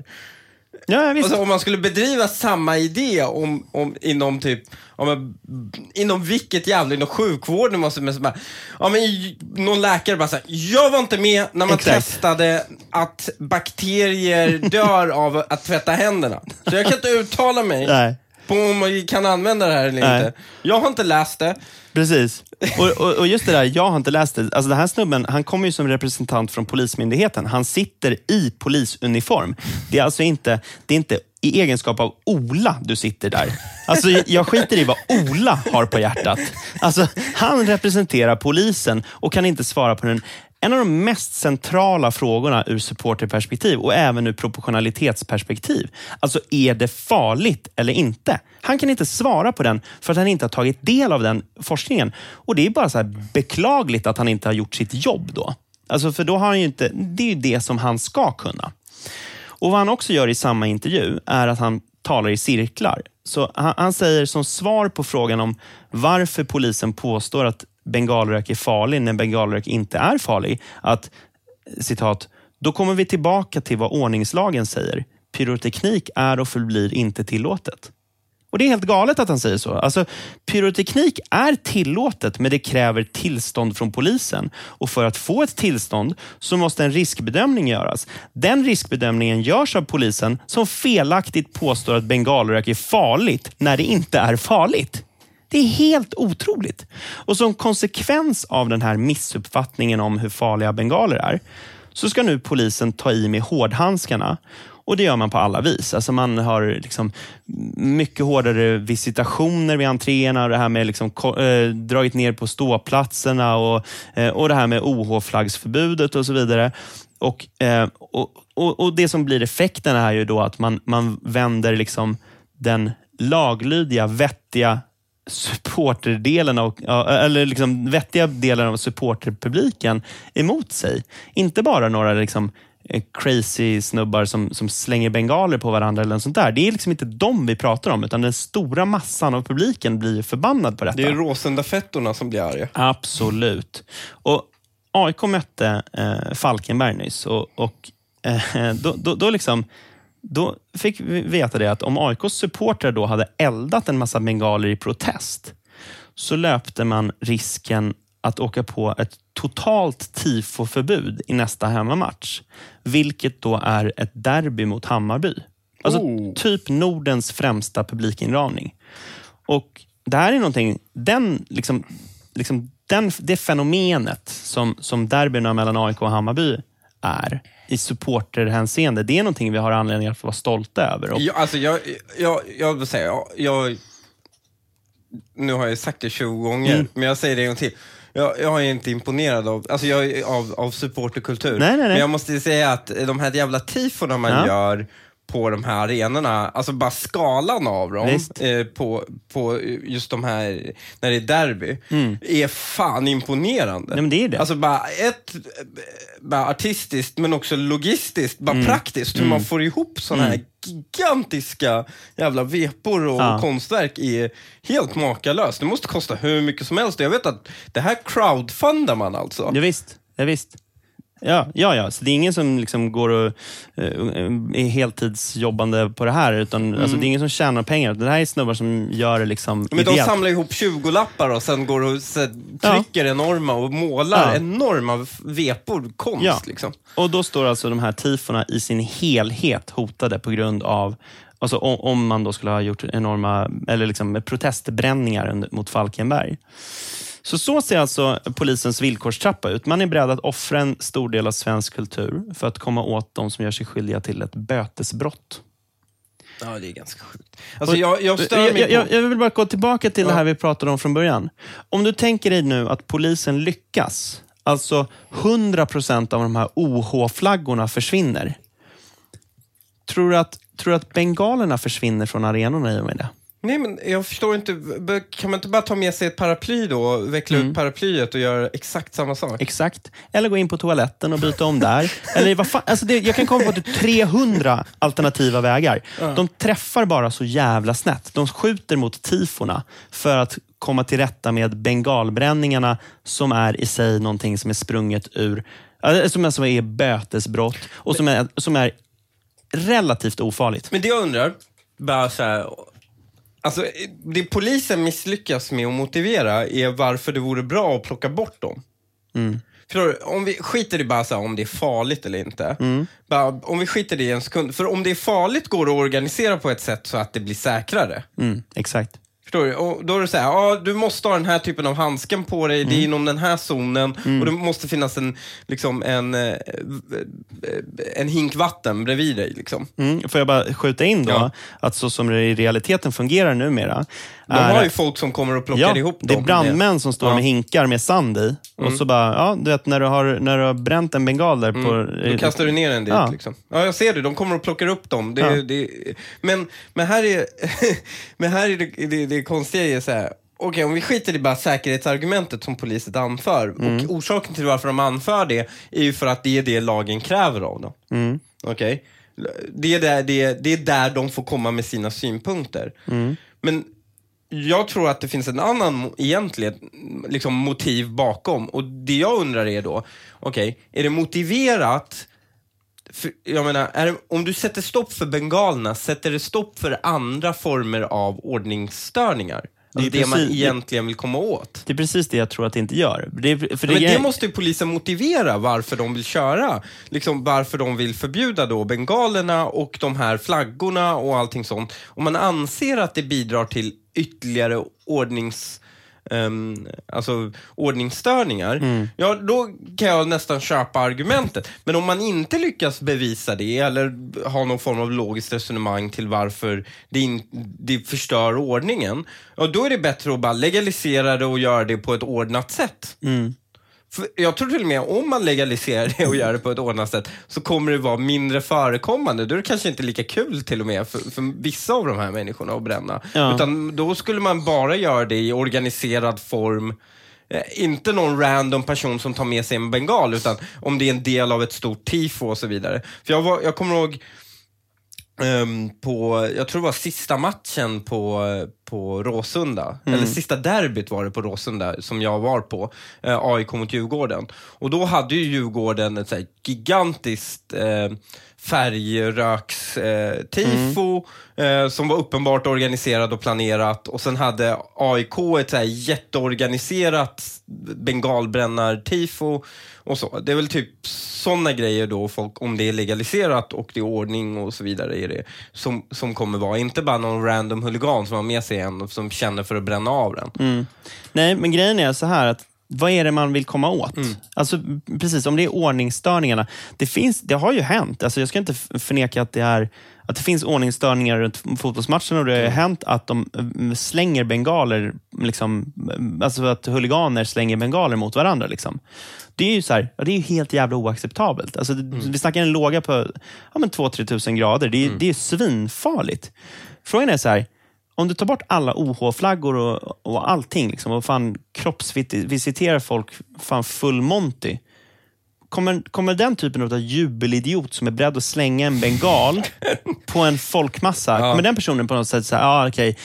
Speaker 2: Ja, visst.
Speaker 1: Alltså, om man skulle bedriva samma idé om, om inom typ om, inom vilket jävla inom sjukvården måste man bara, ja, men någon läkare bara säger, jag var inte med när man Exakt. testade att bakterier dör av att tvätta händerna. Så jag kan inte uttala mig Nej. på om man kan använda det här eller Nej. inte. Jag har inte läst det.
Speaker 2: Precis. Och, och, och just det där, jag har inte läst det. Alltså den här snubben, han kommer ju som representant från polismyndigheten. Han sitter i polisuniform. Det är alltså inte, det är inte i egenskap av Ola du sitter där. Alltså jag skiter i vad Ola har på hjärtat. Alltså han representerar polisen och kan inte svara på den. En av de mest centrala frågorna ur supporterperspektiv och även ur proportionalitetsperspektiv. Alltså, är det farligt eller inte? Han kan inte svara på den för att han inte har tagit del av den forskningen. Och det är bara så här beklagligt att han inte har gjort sitt jobb då. Alltså, för då har han ju inte, det är ju det som han ska kunna. Och vad han också gör i samma intervju är att han talar i cirklar. Så han, han säger som svar på frågan om varför polisen påstår att bengalrök är farlig när bengalrök inte är farlig, att, citat, då kommer vi tillbaka till vad ordningslagen säger. Pyroteknik är och förblir inte tillåtet. Och det är helt galet att han säger så. Alltså, pyroteknik är tillåtet, men det kräver tillstånd från polisen. Och för att få ett tillstånd så måste en riskbedömning göras. Den riskbedömningen görs av polisen som felaktigt påstår att bengalrök är farligt när det inte är farligt. Det är helt otroligt. Och som konsekvens av den här missuppfattningen om hur farliga bengaler är så ska nu polisen ta i med hårdhandskarna. Och det gör man på alla vis. Alltså man har liksom mycket hårdare visitationer vid entréerna och det här med liksom äh, dragit ner på ståplatserna och, äh, och det här med O H-flaggsförbudet och så vidare. Och, äh, och, och, och det som blir effekten är ju då att man, man vänder liksom den laglydiga, vettiga supporterdelen av, eller liksom vettiga delen av supporterpubliken emot sig. Inte bara några liksom crazy snubbar som, som slänger bengaler på varandra eller något sånt där. Det är liksom inte dem vi pratar om, utan den stora massan av publiken blir förbannad på detta.
Speaker 1: Det är Råsunda-fettorna som blir arga.
Speaker 2: Absolut. Och A I K mötte eh, Falkenberg nyss och, och eh, då, då, då liksom Då fick vi veta det att om A I K:s supportrar då hade eldat en massa bengaler i protest så löpte man risken att åka på ett totalt tifoförbud i nästa hemmamatch. Vilket då är ett derby mot Hammarby. Alltså oh. typ Nordens främsta publikinramning. Och det här är någonting, den liksom, liksom den, det fenomenet som, som derbyna mellan A I K och Hammarby är i supporterhänseende, det är någonting vi har anledning att vara stolta över. Och
Speaker 1: ja, alltså jag, jag, jag vill säga, jag, jag, nu har jag sagt det tjugo gånger, mm. men jag säger det en gång till. Jag, jag är inte imponerad av, alltså jag, av, av supporterkultur.
Speaker 2: Nej, nej, nej.
Speaker 1: Men jag måste säga att de här jävla tifona man ja. gör på de här arenorna, alltså bara skalan av dem eh, på, på just de här, när det är derby, mm. är fan imponerande.
Speaker 2: Nej, men det är det.
Speaker 1: Alltså bara ett, bara artistiskt men också logistiskt, bara mm. praktiskt, hur mm. man får ihop sådana mm. här gigantiska jävla vepor och ja. konstverk är helt makalöst. Det måste kosta hur mycket som helst. Jag vet att det här crowdfundar man alltså.
Speaker 2: Ja visst, ja visst. Ja, ja, ja. Så det är ingen som liksom går och uh, är heltidsjobbande på det här. Utan, mm. alltså, det är ingen som tjänar pengar. Det här är snubbar som gör det liksom
Speaker 1: Men
Speaker 2: ideellt.
Speaker 1: de samlar ihop tjugo-lappar och sen går och så, trycker ja. enorma och målar ja. enorma vepor, konst ja. liksom.
Speaker 2: Och då står alltså de här tifona i sin helhet hotade på grund av, alltså om, om man då skulle ha gjort enorma, eller liksom protestbränningar mot Falkenberg. Så så ser alltså polisens villkorstrappa ut. Man är beredd att offra en stor del av svensk kultur för att komma åt de som gör sig skyldiga till ett bötesbrott.
Speaker 1: Ja, det är ganska sjukt. Alltså, jag, jag, stör mig
Speaker 2: jag,
Speaker 1: på...
Speaker 2: jag, jag vill bara gå tillbaka till
Speaker 1: ja.
Speaker 2: det här vi pratade om från början. Om du tänker dig nu att polisen lyckas, alltså hundra procent av de här O H-flaggorna försvinner. Tror du att, tror du att bengalerna försvinner från arenorna i och med det?
Speaker 1: Nej, men jag förstår inte. Kan man inte bara ta med sig ett paraply då och veckla mm. ut paraplyet och göra exakt samma sak?
Speaker 2: Exakt. Eller gå in på toaletten och byta om där. Eller vad fan, alltså det, jag kan komma på till trehundra alternativa vägar. Ja. De träffar bara så jävla snett. De skjuter mot tifona för att komma till rätta med bengalbränningarna som är i sig någonting som är sprunget ur, som är, som är bötesbrott och som är, som är relativt ofarligt.
Speaker 1: Men det jag undrar, bara så här... Alltså, det polisen misslyckas med att motivera är varför det vore bra att plocka bort dem. Mm. För om vi skiter i bara så här, om det är farligt eller inte. Mm. Bara, om vi skiter i en sekund. För om det är farligt går det att organisera på ett sätt så att det blir säkrare.
Speaker 2: Mm, exakt.
Speaker 1: Förstår du? Och då är det så här, ja, du måste ha den här typen av handsken på dig, mm. det är inom den här zonen mm. och det måste finnas en, liksom en, en hink vatten bredvid dig. Liksom.
Speaker 2: Mm. Får jag bara skjuta in då, ja. att så som det i realiteten fungerar numera.
Speaker 1: De är, har ju folk som kommer och plockar
Speaker 2: ja,
Speaker 1: ihop dem.
Speaker 2: Det är brandmän som står
Speaker 1: ja.
Speaker 2: med hinkar med sand i. Och mm. så bara, ja, du vet, när du har, när du har bränt en bengal där mm. på...
Speaker 1: Då kastar du ner en dit. Ja. Liksom. Ja, jag ser det. De kommer och plockar upp dem. Det, ja. det, men, men här är, men här är det, det, det konstiga är så här. Okej, okay, om vi skiter i bara säkerhetsargumentet som polisen anför. Mm. Och orsaken till varför de anför det är ju för att det är det lagen kräver av dem. Mm. Okej? Okay? Det, är där, det, det är där de får komma med sina synpunkter. Mm. Men jag tror att det finns en annan egentligen liksom motiv bakom. Och det jag undrar är då, okej, okay, är det motiverat... För, jag menar, är det, om du sätter stopp för bengalerna, sätter det stopp för andra former av ordningsstörningar? Det är alltså det precis, man egentligen vill komma åt.
Speaker 2: Det är precis det jag tror att det inte gör. Det, för det,
Speaker 1: men det
Speaker 2: är...
Speaker 1: måste ju polisen motivera varför de vill köra. Liksom varför de vill förbjuda då bengalerna och de här flaggorna och allting sånt. Om man anser att det bidrar till ytterligare ordnings... Um, alltså ordningsstörningar, mm. ja, då kan jag nästan köpa argumentet. Men om man inte lyckas bevisa det eller ha någon form av logiskt resonemang till varför det, in, det förstör ordningen, ja, då är det bättre att bara legalisera det och göra det på ett ordnat sätt. Mm. För jag tror till och med om man legaliserar det och gör det på ett ordnat sätt så kommer det vara mindre förekommande. Då är det kanske inte lika kul till och med för, för vissa av de här människorna att bränna. Ja. Utan då skulle man bara göra det i organiserad form. Eh, inte någon random person som tar med sig en bengal, utan om det är en del av ett stort tifo och så vidare. För jag, var, jag kommer ihåg Um, på, jag tror det var sista matchen på, på Råsunda, mm. eller sista derbyt var det på Råsunda som jag var på, uh, A I K mot Djurgården, och då hade ju Djurgården ett så här gigantiskt uh, färgröks uh, tifo mm. uh, som var uppenbart organiserat och planerat, och sen hade A I K ett så här jätteorganiserat bengalbrännar-tifo och så. Det är väl typ sådana grejer då, folk, om det är legaliserat och det är ordning och så vidare, är det som, som kommer vara. Inte bara någon random huligan som har med sig en och som känner för att bränna av den. Mm.
Speaker 2: Nej, men grejen är så här att vad är det man vill komma åt? Mm. Alltså precis, om det är ordningsstörningarna. Det, finns, det har ju hänt. Alltså, jag ska inte förneka att det är att det finns ordningsstörningar runt fotbollsmatchen, och det har mm. hänt att de slänger bengaler, liksom, alltså att huliganer slänger bengaler mot varandra. Liksom. Det är ju så här, det är ju helt jävla oacceptabelt. Alltså, mm. vi snackar en låga på ja, men två till tre tusen grader. Det är, mm. det är svinfarligt. Frågan är så här, om du tar bort alla O H-flaggor och, och allting, liksom, och fan kroppsvisiterar folk fan full monty, Kommer, kommer den typen av jubelidiot som är beredd att slänga en bengal på en folkmassa, ja. Kommer den personen på något sätt säga, ja okej,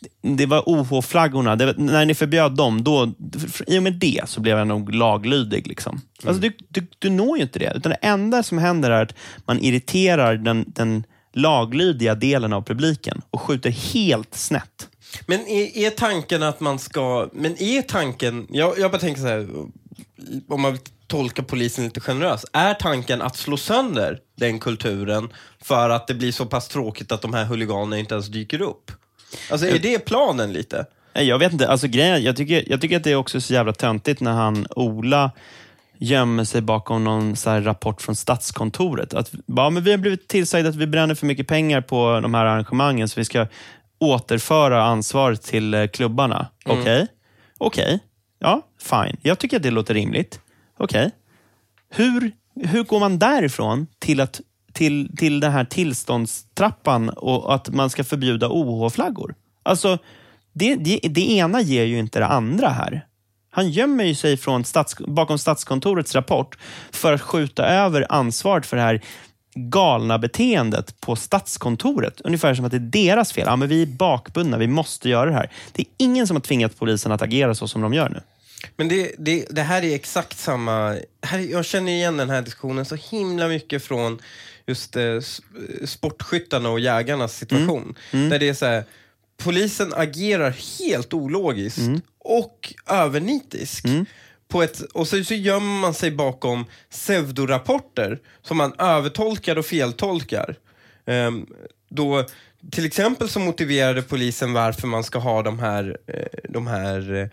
Speaker 2: det var O H-flaggorna. Det var, när ni förbjöd dem, då, i och med det så blev jag nog laglydig. Liksom. Mm. Alltså, du, du, du når ju inte det. Utan det enda som händer är att man irriterar den, den laglydiga delen av publiken och skjuter helt snett.
Speaker 1: Men är, är tanken att man ska... Men är tanken... Jag, jag bara tänker så här... Om man vill tolka polisen lite generöst. Är tanken att slå sönder den kulturen för att det blir så pass tråkigt att de här huliganerna inte ens dyker upp? Alltså är det planen lite?
Speaker 2: Jag vet inte. Alltså grejen, jag tycker, jag tycker att det är också så jävla töntigt när han, Ola, gömmer sig bakom någon så här rapport från Statskontoret. Att ja, men vi har blivit tillsagda att vi bränner för mycket pengar på de här arrangemangen så vi ska återföra ansvaret till klubbarna. Mm. Okej. Okay. Okej. Okay. Ja, fine. Jag tycker att det låter rimligt. Okej. Okay. Hur, hur går man därifrån till, att, till, till den här tillståndstrappan och att man ska förbjuda O H-flaggor? Alltså, det, det, det ena ger ju inte det andra här. Han gömmer ju sig från stats, bakom Statskontorets rapport för att skjuta över ansvaret för det här galna beteendet på Statskontoret. Ungefär som att det är deras fel. Ja, men vi är bakbundna, vi måste göra det här. Det är ingen som har tvingat polisen att agera så som de gör nu.
Speaker 1: Men det, det, det här är exakt samma... Här, jag känner igen den här diskussionen så himla mycket från just eh, sportskyttarna och jägarnas situation. Mm. Mm. Där det är så här, polisen agerar helt ologiskt mm. och övernitiskt. Mm. På ett, och så, så gömmer man sig bakom pseudorapporter som man övertolkar och feltolkar. Um, då, till exempel så motiverade polisen varför man ska ha de här, de här,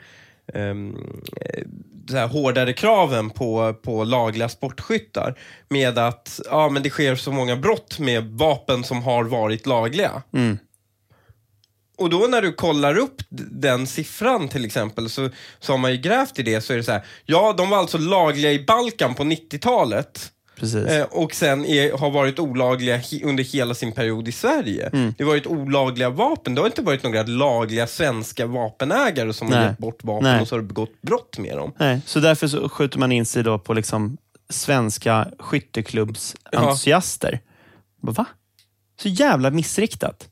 Speaker 1: um, så här hårdare kraven på, på lagliga sportskyttar med att ja, men det sker så många brott med vapen som har varit lagliga. Mm. Och då när du kollar upp den siffran till exempel så, så har man ju grävt i det så är det så här, ja de var alltså lagliga i Balkan på nittiotalet.
Speaker 2: Precis.
Speaker 1: Eh, och sen är, har varit olagliga he, under hela sin period i Sverige. Mm. Det har varit olagliga vapen. Det har inte varit några lagliga svenska vapenägare som Nej. har gett bort vapen Nej. och så har begått brott med dem.
Speaker 2: Nej. Så därför så skjuter man in sig då på liksom svenska skytteklubbsentusiaster. Ja. Va? Så jävla missriktat.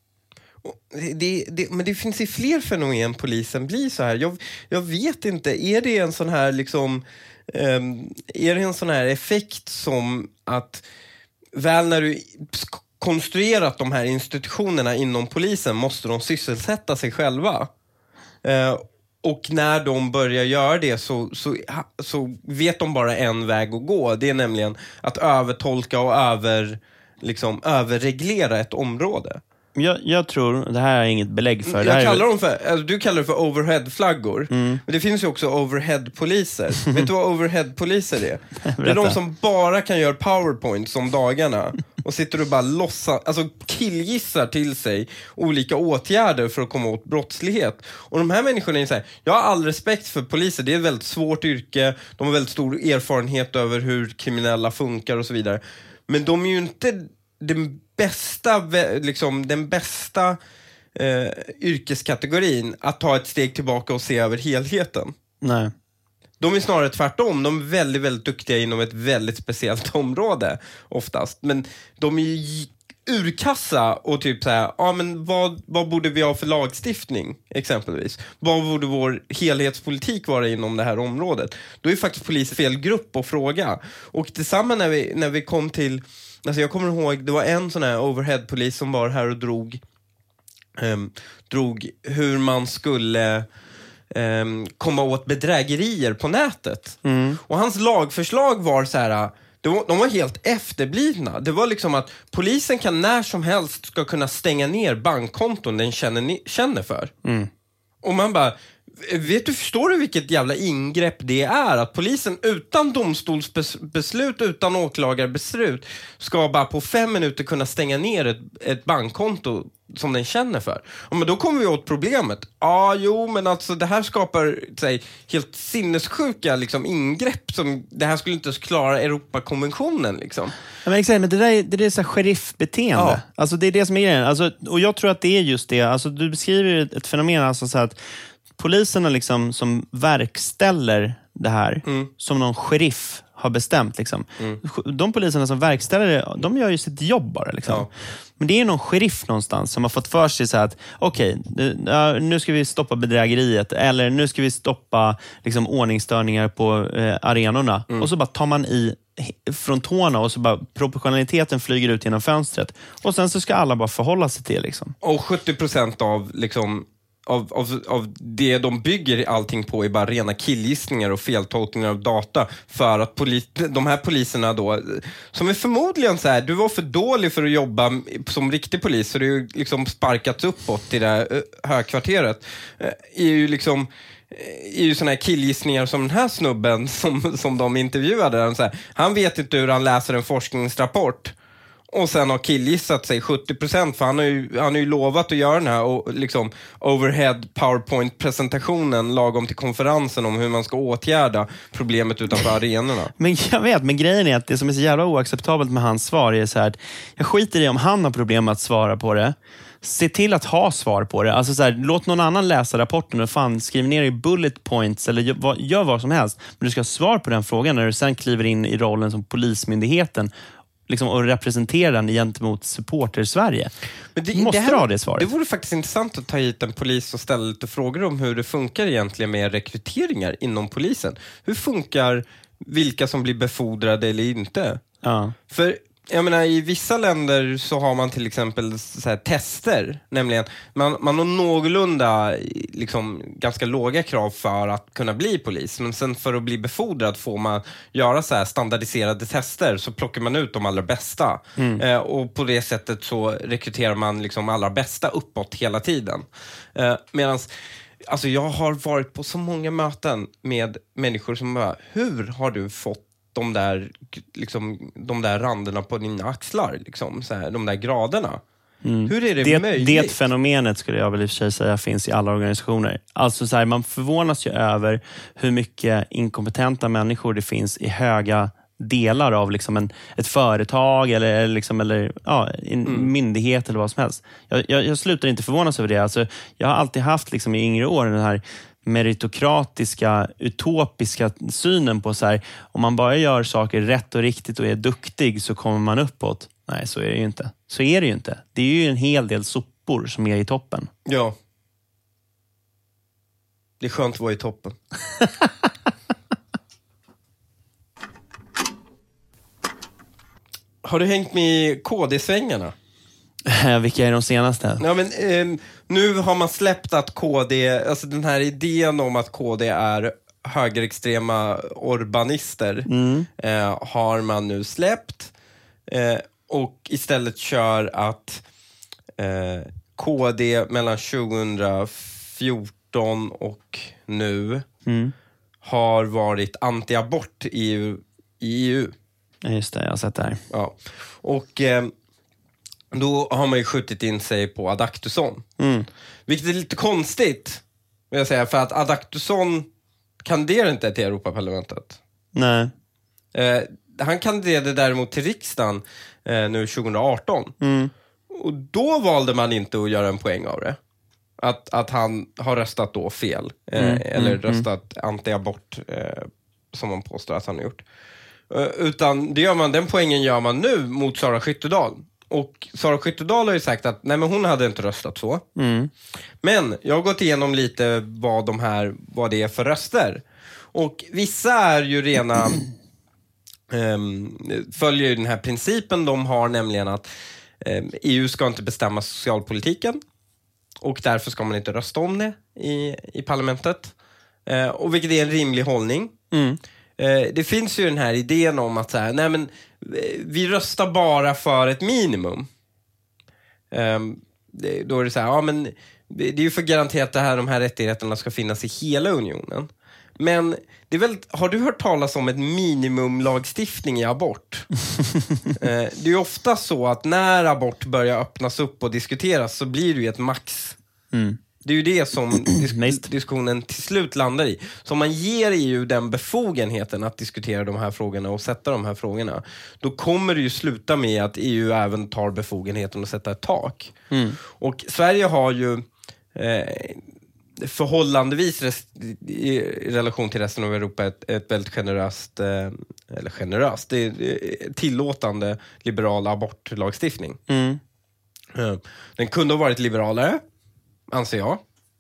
Speaker 1: Det, det, men det finns ju fler fenomen polisen blir så här. Jag, jag vet inte, är det en sån här liksom um, är det en sån här effekt som att väl när du konstruerat de här institutionerna inom polisen måste de sysselsätta sig själva. Uh, och när de börjar göra det så, så, så vet de bara en väg att gå. Det är nämligen att övertolka och över, liksom, överreglera ett område.
Speaker 2: Jag, jag tror, det här är inget belägg för.
Speaker 1: Jag
Speaker 2: det här
Speaker 1: kallar
Speaker 2: är...
Speaker 1: dem för, alltså, du kallar det för overhead-flaggor. Mm. Men det finns ju också overhead-poliser. Vet du vad overhead-poliser är? Det är de som bara kan göra powerpoints om dagarna. Och sitter och bara lossar, alltså killgissar till sig olika åtgärder för att komma åt brottslighet. Och de här människorna är så här, jag har all respekt för poliser. Det är ett väldigt svårt yrke. De har väldigt stor erfarenhet över hur kriminella funkar och så vidare. Men de är ju inte den bästa, liksom, den bästa eh, yrkeskategorin att ta ett steg tillbaka och se över helheten.
Speaker 2: Nej.
Speaker 1: De är snarare tvärtom. De är väldigt, väldigt duktiga inom ett väldigt speciellt område oftast. Men de är ju urkassa och typ så här, ja men vad, vad borde vi ha för lagstiftning exempelvis? Vad borde vår helhetspolitik vara inom det här området? Då är faktiskt polisen fel grupp att fråga. Och tillsammans när vi, när vi kom till, alltså jag kommer ihåg, det var en sån här overhead-polis som var här och drog um, drog hur man skulle um, komma åt bedrägerier på nätet. Mm. Och hans lagförslag var så här, de var, de var helt efterblivna. Det var liksom att polisen kan när som helst ska kunna stänga ner bankkonton den känner, känner för. Mm. Och man bara, vet du, förstår du vilket jävla ingrepp det är? Att polisen utan domstolsbeslut, utan åklagarbeslut ska bara på fem minuter kunna stänga ner ett, ett bankkonto som den känner för. Ja, men då kommer vi åt problemet. Ja, ah, jo, men alltså det här skapar säg, helt sinnessjuka liksom, ingrepp som det här skulle inte ens klara Europakonventionen liksom.
Speaker 2: Ja, men exakt, men det där är, det är så här sheriffbeteende. Ja. Alltså det är det som är grejen. Alltså, och jag tror att det är just det. Alltså du beskriver ett, ett fenomen alltså så att poliserna liksom som verkställer det här mm. som någon sheriff har bestämt. Liksom.
Speaker 1: Mm.
Speaker 2: De poliserna som verkställer det, de gör ju sitt jobb bara. Liksom.
Speaker 1: Ja.
Speaker 2: Men det är någon sheriff någonstans som har fått för sig så här att okej, okay, nu ska vi stoppa bedrägeriet eller nu ska vi stoppa liksom, ordningsstörningar på eh, arenorna. Mm. Och så bara tar man i från tårna och så bara proportionaliteten flyger ut genom fönstret. Och sen så ska alla bara förhålla sig till liksom.
Speaker 1: Och sjuttio procent av liksom Av, av, av det de bygger allting på är bara rena killgissningar och feltolkningar av data för att polis, de här poliserna då, som är förmodligen så här, du var för dålig för att jobba som riktig polis så det är ju liksom sparkats uppåt i det här högkvarteret är ju liksom är ju såna här killgissningar som den här snubben som, som de intervjuade så här, han vet inte hur han läser en forskningsrapport. Och sen har killgissat sig sjuttio procent för han har, ju, han har ju lovat att göra den här och liksom overhead PowerPoint-presentationen lagom till konferensen om hur man ska åtgärda problemet utanför arenorna.
Speaker 2: Men jag vet, men grejen är att det som är så jävla oacceptabelt med hans svar är så här att jag skiter i om han har problem att svara på det. Se till att ha svar på det. Alltså så här, låt någon annan läsa rapporten och fan skriv ner i bullet points eller gör vad, gör vad som helst. Men du ska ha svar på den frågan när du sen kliver in i rollen som polismyndigheten liksom, och representera den gentemot supporter Sverige. Men det, måste det här, ha det svaret.
Speaker 1: Det vore faktiskt intressant att ta hit en polis och ställa lite frågor om hur det funkar egentligen med rekryteringar inom polisen. Hur funkar vilka som blir befordrade eller inte?
Speaker 2: Ja.
Speaker 1: För jag menar, i vissa länder så har man till exempel så här tester, nämligen man, man har någorlunda liksom, ganska låga krav för att kunna bli polis, men sen för att bli befordrad får man göra så här standardiserade tester, så plockar man ut de allra bästa mm. eh, och på det sättet så rekryterar man liksom allra bästa uppåt hela tiden. Eh, medans alltså jag har varit på så många möten med människor som bara, hur har du fått de där, liksom, de där randerna på dina axlar, liksom, så här, de där graderna. Mm. Hur är det,
Speaker 2: det
Speaker 1: möjligt?
Speaker 2: Det fenomenet skulle jag väl i och för sig säga finns i alla organisationer. Alltså så här, man förvånas ju över hur mycket inkompetenta människor det finns i höga delar av liksom en, ett företag eller, liksom, eller ja, en mm. myndighet eller vad som helst. Jag, jag, jag slutar inte förvånas över det. Alltså, jag har alltid haft liksom, i yngre år den här meritokratiska, utopiska synen på så här, om man bara gör saker rätt och riktigt och är duktig så kommer man uppåt. Nej, så är det ju inte. Så är det ju inte. Det är ju en hel del sopor som är i toppen.
Speaker 1: Ja. Det är skönt att vara i toppen. Har du hängt med i K D-svängarna?
Speaker 2: Vilka är de senaste?
Speaker 1: Ja, men, eh, nu har man släppt att K D, alltså den här idén om att K D är högerextrema urbanister mm. eh, har man nu släppt eh, och istället kör att eh, K D mellan tjugofjorton och nu mm. har varit anti-abort i, i E U.
Speaker 2: Just det, jag har sett det här.
Speaker 1: Ja. Och eh, då har man ju skjutit in sig på Adaktusson. Mm. Vilket är lite konstigt, vill jag säga. För att Adaktusson kandiderar inte till Europaparlamentet.
Speaker 2: Nej.
Speaker 1: Eh, han kandiderade däremot till riksdagen eh, nu tjugoarton. Mm. Och då valde man inte att göra en poäng av det. Att, att han har röstat då fel. Eh, mm. Eller mm. röstat anti-abort eh, som man påstår att han har gjort. Uh, utan det gör man, den poängen gör man nu mot Sara Skyttedal. Och Sara Skyttedal har ju sagt att nej, men hon hade inte röstat så. Mm. Men jag har gått igenom lite vad, de här, vad det är för röster. Och vissa är ju rena um, följer ju den här principen. De har nämligen att um, E U ska inte bestämma socialpolitiken. Och därför ska man inte rösta om det i, i parlamentet. Uh, och vilket är en rimlig hållning. Mm. Det finns ju den här idén om att så här, nej men, vi röstar bara för ett minimum. Um, det, då är det så här, ja men det är ju för garanterat att det här, de här rättigheterna ska finnas i hela unionen. Men det är väl, har du hört talas om ett minimumlagstiftning i abort? uh, det är ju ofta så att när abort börjar öppnas upp och diskuteras så blir det ju ett max. Mm. Det är ju det som disk- diskussionen till slut landar i. Så om man ger E U den befogenheten att diskutera de här frågorna och sätta de här frågorna, då kommer det ju sluta med att E U även tar befogenheten att sätta ett tak. Mm. Och Sverige har ju eh, förhållandevis rest, i relation till resten av Europa ett, ett väldigt generöst, eh, eller generöst, det är tillåtande liberal abortlagstiftning.
Speaker 2: Mm.
Speaker 1: Den kunde ha varit liberalare, anser jag.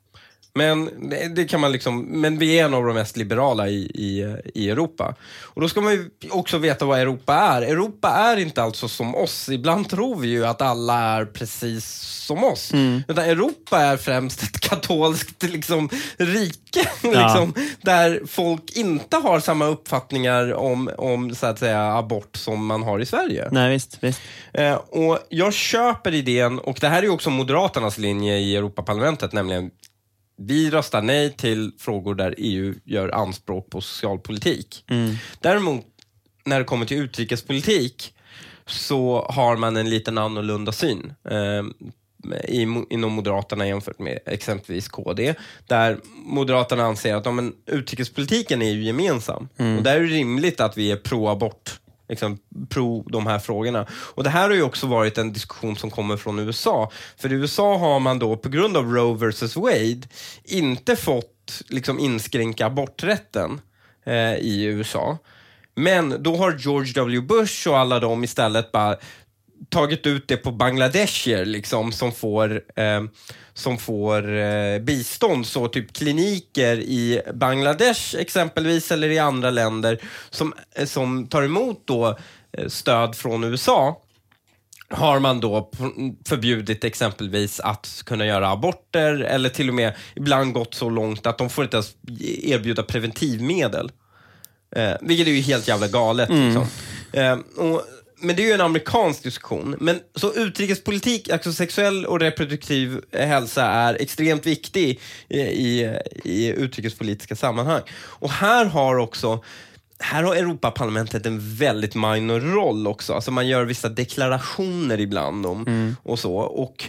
Speaker 1: Men det, det kan man liksom, men vi är en av de mest liberala i, i, i Europa. Och då ska man ju också veta vad Europa är. Europa är inte alltså som oss. Ibland tror vi ju att alla är precis som oss. Mm. Utan Europa är främst ett katolskt liksom, rike. Ja. liksom, där folk inte har samma uppfattningar om, om så att säga, abort som man har i Sverige.
Speaker 2: Nej, visst, visst.
Speaker 1: Eh, och jag köper idén, och det här är ju också Moderaternas linje i Europaparlamentet, nämligen vi röstar nej till frågor där E U gör anspråk på socialpolitik. Mm. Däremot, när det kommer till utrikespolitik så har man en liten annorlunda syn eh, i, inom Moderaterna jämfört med exempelvis K D. Där Moderaterna anser att ja, men, utrikespolitiken är ju gemensam. Mm. Och där är det rimligt att vi är pro-abort. Liksom, pro de här frågorna. Och det här har ju också varit en diskussion som kommer från U S A. För i U S A har man då på grund av Roe versus Wade inte fått liksom, inskränka aborträtten eh, i U S A. Men då har George W. Bush och alla de istället bara tagit ut det på Bangladeshier liksom, som får, eh, som får eh, bistånd. Så typ kliniker i Bangladesh exempelvis eller i andra länder som, eh, som tar emot då, eh, stöd från U S A har man då förbjudit exempelvis att kunna göra aborter eller till och med ibland gått så långt att de får inte ens erbjuda preventivmedel. Eh, vilket är ju helt jävla galet. Mm. Liksom. Eh, och Men det är ju en amerikansk diskussion. Men så utrikespolitik, alltså sexuell och reproduktiv hälsa är extremt viktig i, i, i utrikespolitiska sammanhang. Och här har också, här har Europaparlamentet en väldigt minor roll också. Alltså man gör vissa deklarationer ibland om mm. och så. Och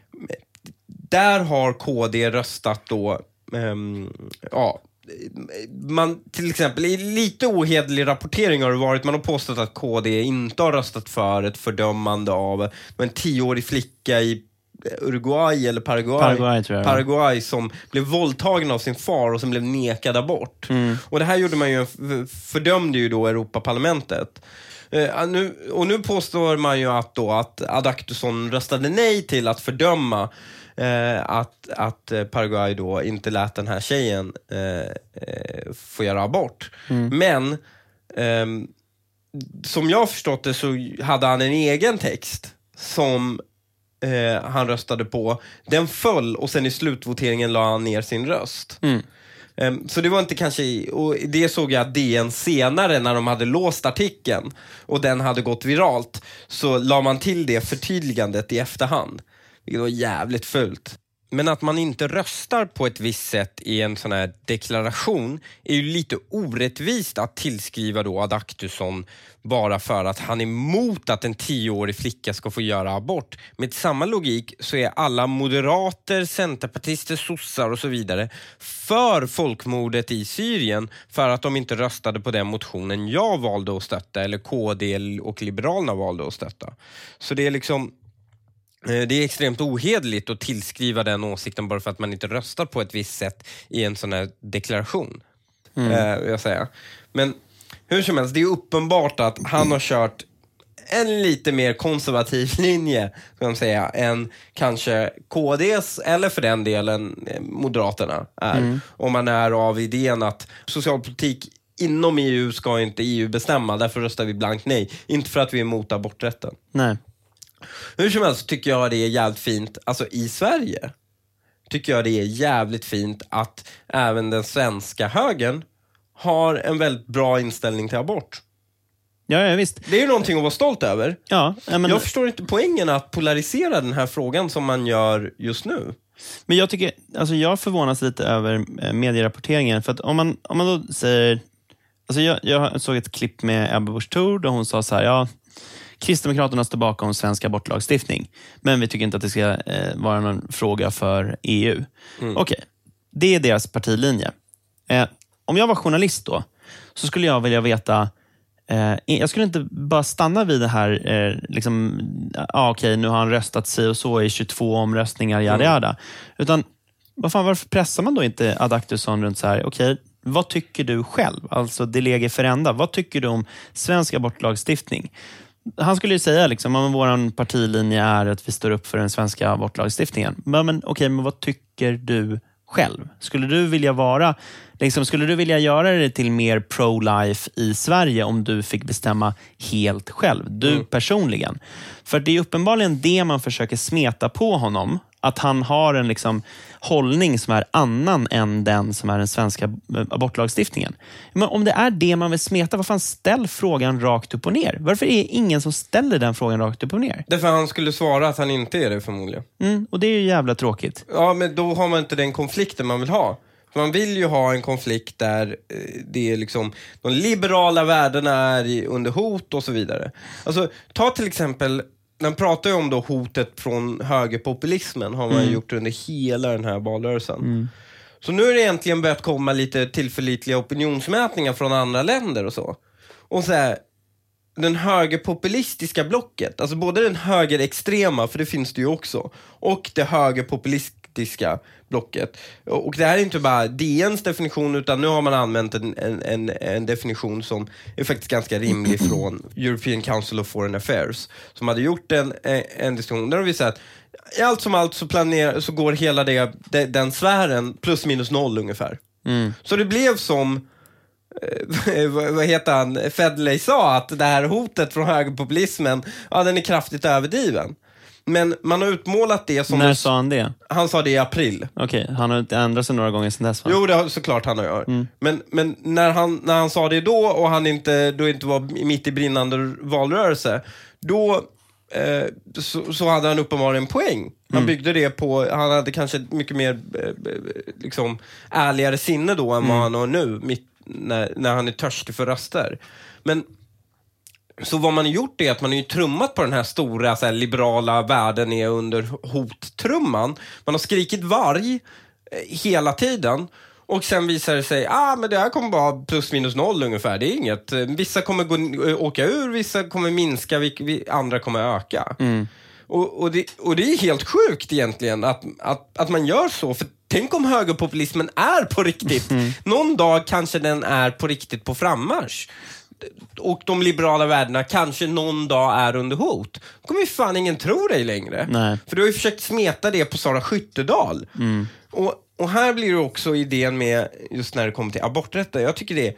Speaker 1: där har K D röstat då, um, ja, man till exempel i lite ohederlig rapportering har det varit, man har påstått att K D inte har röstat för ett fördömande av en tioårig flicka i Uruguay eller Paraguay,
Speaker 2: Paraguay, tror jag.
Speaker 1: Paraguay som blev våldtagen av sin far och som blev nekad abort. Mm. Och det här gjorde man ju, fördömde ju då Europaparlamentet. Uh, nu, och nu påstår man ju att då att Adaktusson röstade nej till att fördöma Uh, att, att uh, Paraguay då inte lät den här tjejen uh, uh, få göra abort. Mm. Men um, som jag förstått det så hade han en egen text som uh, han röstade på. Den föll och sen i slutvoteringen la han ner sin röst. Mm. Um, så det var inte kanske, och det såg jag att D N senare när de hade låst artikeln och den hade gått viralt, så la man till det förtydligandet i efterhand. Det var jävligt fult. Men att man inte röstar på ett visst sätt i en sån här deklaration är ju lite orättvist att tillskriva då Adaktusson bara för att han är emot att en tioårig flicka ska få göra abort. Med samma logik så är alla moderater, centerpartister, sossar och så vidare för folkmordet i Syrien för att de inte röstade på den motionen jag valde att stötta eller K D och Liberalerna valde att stötta. Så det är liksom, det är extremt ohederligt att tillskriva den åsikten bara för att man inte röstar på ett visst sätt i en sån här deklaration. Mm. Eh, jag säger. Men hur som helst, det är uppenbart att han har kört en lite mer konservativ linje, ska man säga, än kanske K D:s eller för den delen Moderaterna är. Mm. Om man är av idén att socialpolitik inom E U ska inte E U bestämma, därför röstar vi blankt nej. Inte för att vi är emot aborträtten.
Speaker 2: Nej.
Speaker 1: Hur som helst tycker jag det är jävligt fint, alltså i Sverige tycker jag det är jävligt fint att även den svenska högern har en väldigt bra inställning till abort.
Speaker 2: Ja, ja visst.
Speaker 1: Det är ju någonting att vara stolt över.
Speaker 2: Ja, men...
Speaker 1: Jag förstår inte poängen att polarisera den här frågan som man gör just nu.
Speaker 2: Men jag tycker, alltså jag förvånas lite över medierapporteringen, för att om man, om man då säger, alltså jag, jag såg ett klipp med Ebba Busch Thor där hon sa så här, ja, Kristdemokraterna står bakom svensk abortlagstiftning, men vi tycker inte att det ska eh, vara någon fråga för E U. Mm. Okej, okay. Det är deras partilinje. Eh, om jag var journalist då, så skulle jag vilja veta, eh, jag skulle inte bara stanna vid det här, eh, liksom, ah, okej, okay, nu har han röstat sig och så i tjugotvå omröstningar, jada, jada. Utan Vad fan, varför pressar man då inte Adaktusson runt så här, okej, okay, vad tycker du själv? Alltså de lege ferenda, vad tycker du om svensk abortlagstiftning? Han skulle ju säga liksom, att vår partilinje är att vi står upp för den svenska abortlagstiftningen. Men, men okej, okay, men vad tycker du själv? Skulle du vilja vara, liksom, skulle du vilja göra det till mer pro-life i Sverige om du fick bestämma helt själv, du mm. personligen? För det är uppenbarligen det man försöker smeta på honom, att han har en liksom hållning som är annan än den som är den svenska abortlagstiftningen. Men om det är det man vill smeta, vad fan, ställ frågan rakt upp och ner. Varför är ingen som ställer den frågan rakt upp och ner?
Speaker 1: Därför han skulle svara att han inte är det förmodligen.
Speaker 2: Mm, och det är ju jävla tråkigt.
Speaker 1: Ja, men då har man inte den konflikten man vill ha. För man vill ju ha en konflikt där det är liksom de liberala värdena är under hot och så vidare. Alltså, ta till exempel, man pratar ju om då hotet från högerpopulismen har man mm. gjort under hela den här valrörelsen. Mm. Så nu är det egentligen börjat komma lite tillförlitliga opinionsmätningar från andra länder och så. Och så här, den högerpopulistiska blocket, alltså både den högerextrema, för det finns det ju också, och det högerpopulistiska blocket. Och det här är inte bara D N:s definition, utan nu har man använt en, en, en definition som är faktiskt ganska rimlig från European Council of Foreign Affairs, som hade gjort en, en definition där de visar att i allt som allt så, planerar, så går hela det, den sfären plus minus noll ungefär. Mm. Så det blev som vad heter han, Fedley sa, att det här hotet från högerpopulismen, ja, den är kraftigt överdriven. Men man har utmålat det som...
Speaker 2: När det, sa han det?
Speaker 1: Han sa det i april.
Speaker 2: Okej, okay, han har inte ändrat sig några gånger sedan dess, va?
Speaker 1: Jo, det har såklart han har gjort. Mm. Men, men när, han, när han sa det då och han inte, då inte var mitt i brinnande valrörelse, då eh, så, så hade han uppenbarligen en poäng. Han mm. byggde det på, han hade kanske mycket mer eh, liksom ärligare sinne då än mm. vad han har nu, mitt, när, när han är törstig för röster. Men så vad man har gjort är att man har ju trummat på den här stora så här, liberala världen är under hottrumman. Man har skrikit varg eh, hela tiden. Och sen visar det sig, ah, men det här kommer bara plus minus noll ungefär. Det är inget. Vissa kommer gå, åka ur, vissa kommer minska, vi, vi, andra kommer öka. Mm. Och, och, det, och det är helt sjukt egentligen att, att, att man gör så. För tänk om högerpopulismen är på riktigt. Mm. Någon dag kanske den är på riktigt på frammarsch. Och de liberala värdena kanske någon dag är under hot. Då kommer ju fan ingen tro dig längre.
Speaker 2: Nej.
Speaker 1: För du har ju försökt smeta det på Sara Skyttedal. Mm. Och, och här blir det också idén med, just när det kommer till aborträtten. Jag tycker det är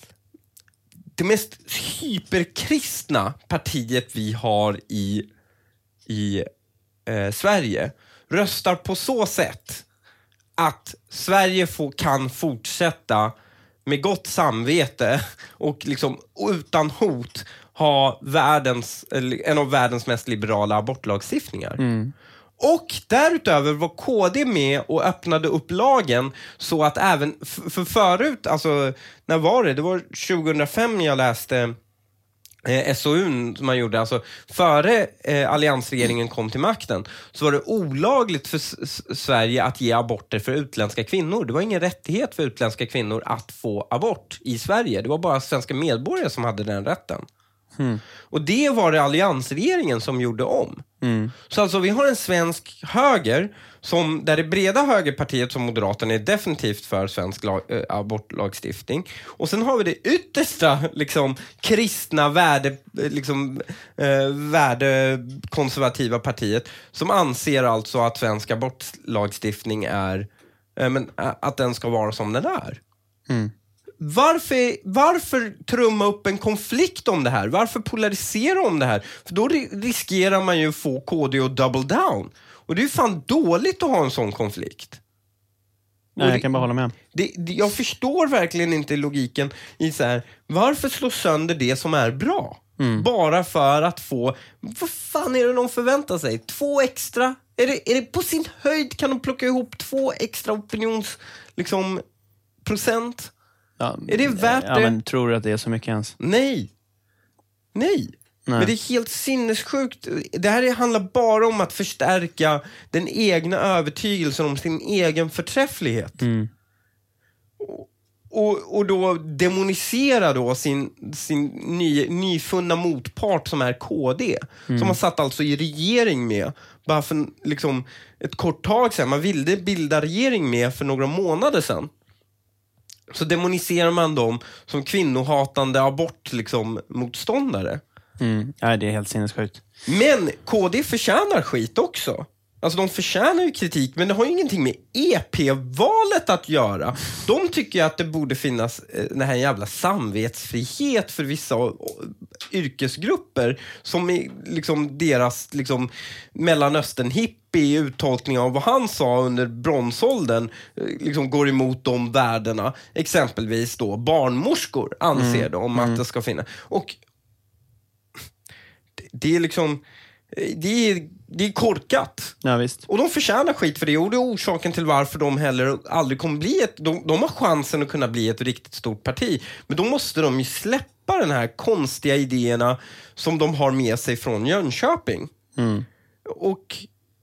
Speaker 1: det mest hyperkristna partiet vi har i, i eh, Sverige. Röstar på så sätt att Sverige får, kan fortsätta med gott samvete och liksom utan hot ha världens, en av världens mest liberala abortlagstiftningar. Mm. Och därutöver var K D med och öppnade upp lagen så att även, för förut, alltså när var det? Det var tjugohundrafem jag läste eh, S O U:n som man gjorde, alltså före eh, alliansregeringen kom till makten, så var det olagligt för S- Sverige att ge aborter för utländska kvinnor. Det var ingen rättighet för utländska kvinnor att få abort i Sverige. Det var bara svenska medborgare som hade den rätten. Mm. Och det var det alliansregeringen som gjorde om. Mm. Så alltså vi har en svensk höger som, där det breda högerpartiet som Moderaterna är definitivt för svensk lag, äh, abortlagstiftning. Och sen har vi det yttersta liksom, kristna värde, liksom, äh, värdekonservativa partiet som anser alltså att svensk abortlagstiftning är äh, men, äh, att den ska vara som den är. Mm. Varför, varför trumma upp en konflikt om det här? Varför polarisera om det här? För då riskerar man ju att få K D att double down. Och det är ju fan dåligt att ha en sån konflikt.
Speaker 2: Nej, jag kan bara hålla med.
Speaker 1: Det, det, jag förstår verkligen inte logiken i så här, varför slå sönder det som är bra? Mm. Bara för att få, vad fan är det de förväntar sig? Två extra? Är det, är det på sin höjd kan de plocka ihop två extra opinions liksom, procent?
Speaker 2: Ja,
Speaker 1: är det värt
Speaker 2: ja,
Speaker 1: det?
Speaker 2: Men tror du att det är så mycket ens?
Speaker 1: Nej. Nej. Nej. Men det är helt sinnessjukt. Det här handlar bara om att förstärka den egna övertygelsen om sin egen förträfflighet. Mm. Och, och, och då demonisera då sin, sin ny, nyfunna motpart som är K D. Mm. Som man satt alltså i regering med. Bara för liksom, ett kort tag sedan. Man ville bilda regering med för några månader sedan. Så demoniserar man dem som kvinnohatande abort liksom, motståndare.
Speaker 2: Mm. Ja, det är helt sinnessjukt.
Speaker 1: Men K D förtjänar skit också. Alltså de förtjänar ju kritik, men det har ju ingenting med E P-valet att göra. De tycker ju att det borde finnas eh, den här jävla samvetsfrihet för vissa o- o- yrkesgrupper som är liksom deras liksom, Mellanöstern-hippie uttolkning av vad han sa under bronsåldern eh, liksom går emot de värdena. Exempelvis då barnmorskor anser mm. de att mm. det ska finnas. Och det, det är liksom... Det är, det är korkat.
Speaker 2: Ja, visst.
Speaker 1: Och de förtjänar skit för det. Och det är orsaken till varför de heller aldrig kommer bli ett... De, de har chansen att kunna bli ett riktigt stort parti. Men då måste de ju släppa den här konstiga idéerna som de har med sig från Jönköping.
Speaker 2: Mm.
Speaker 1: Och,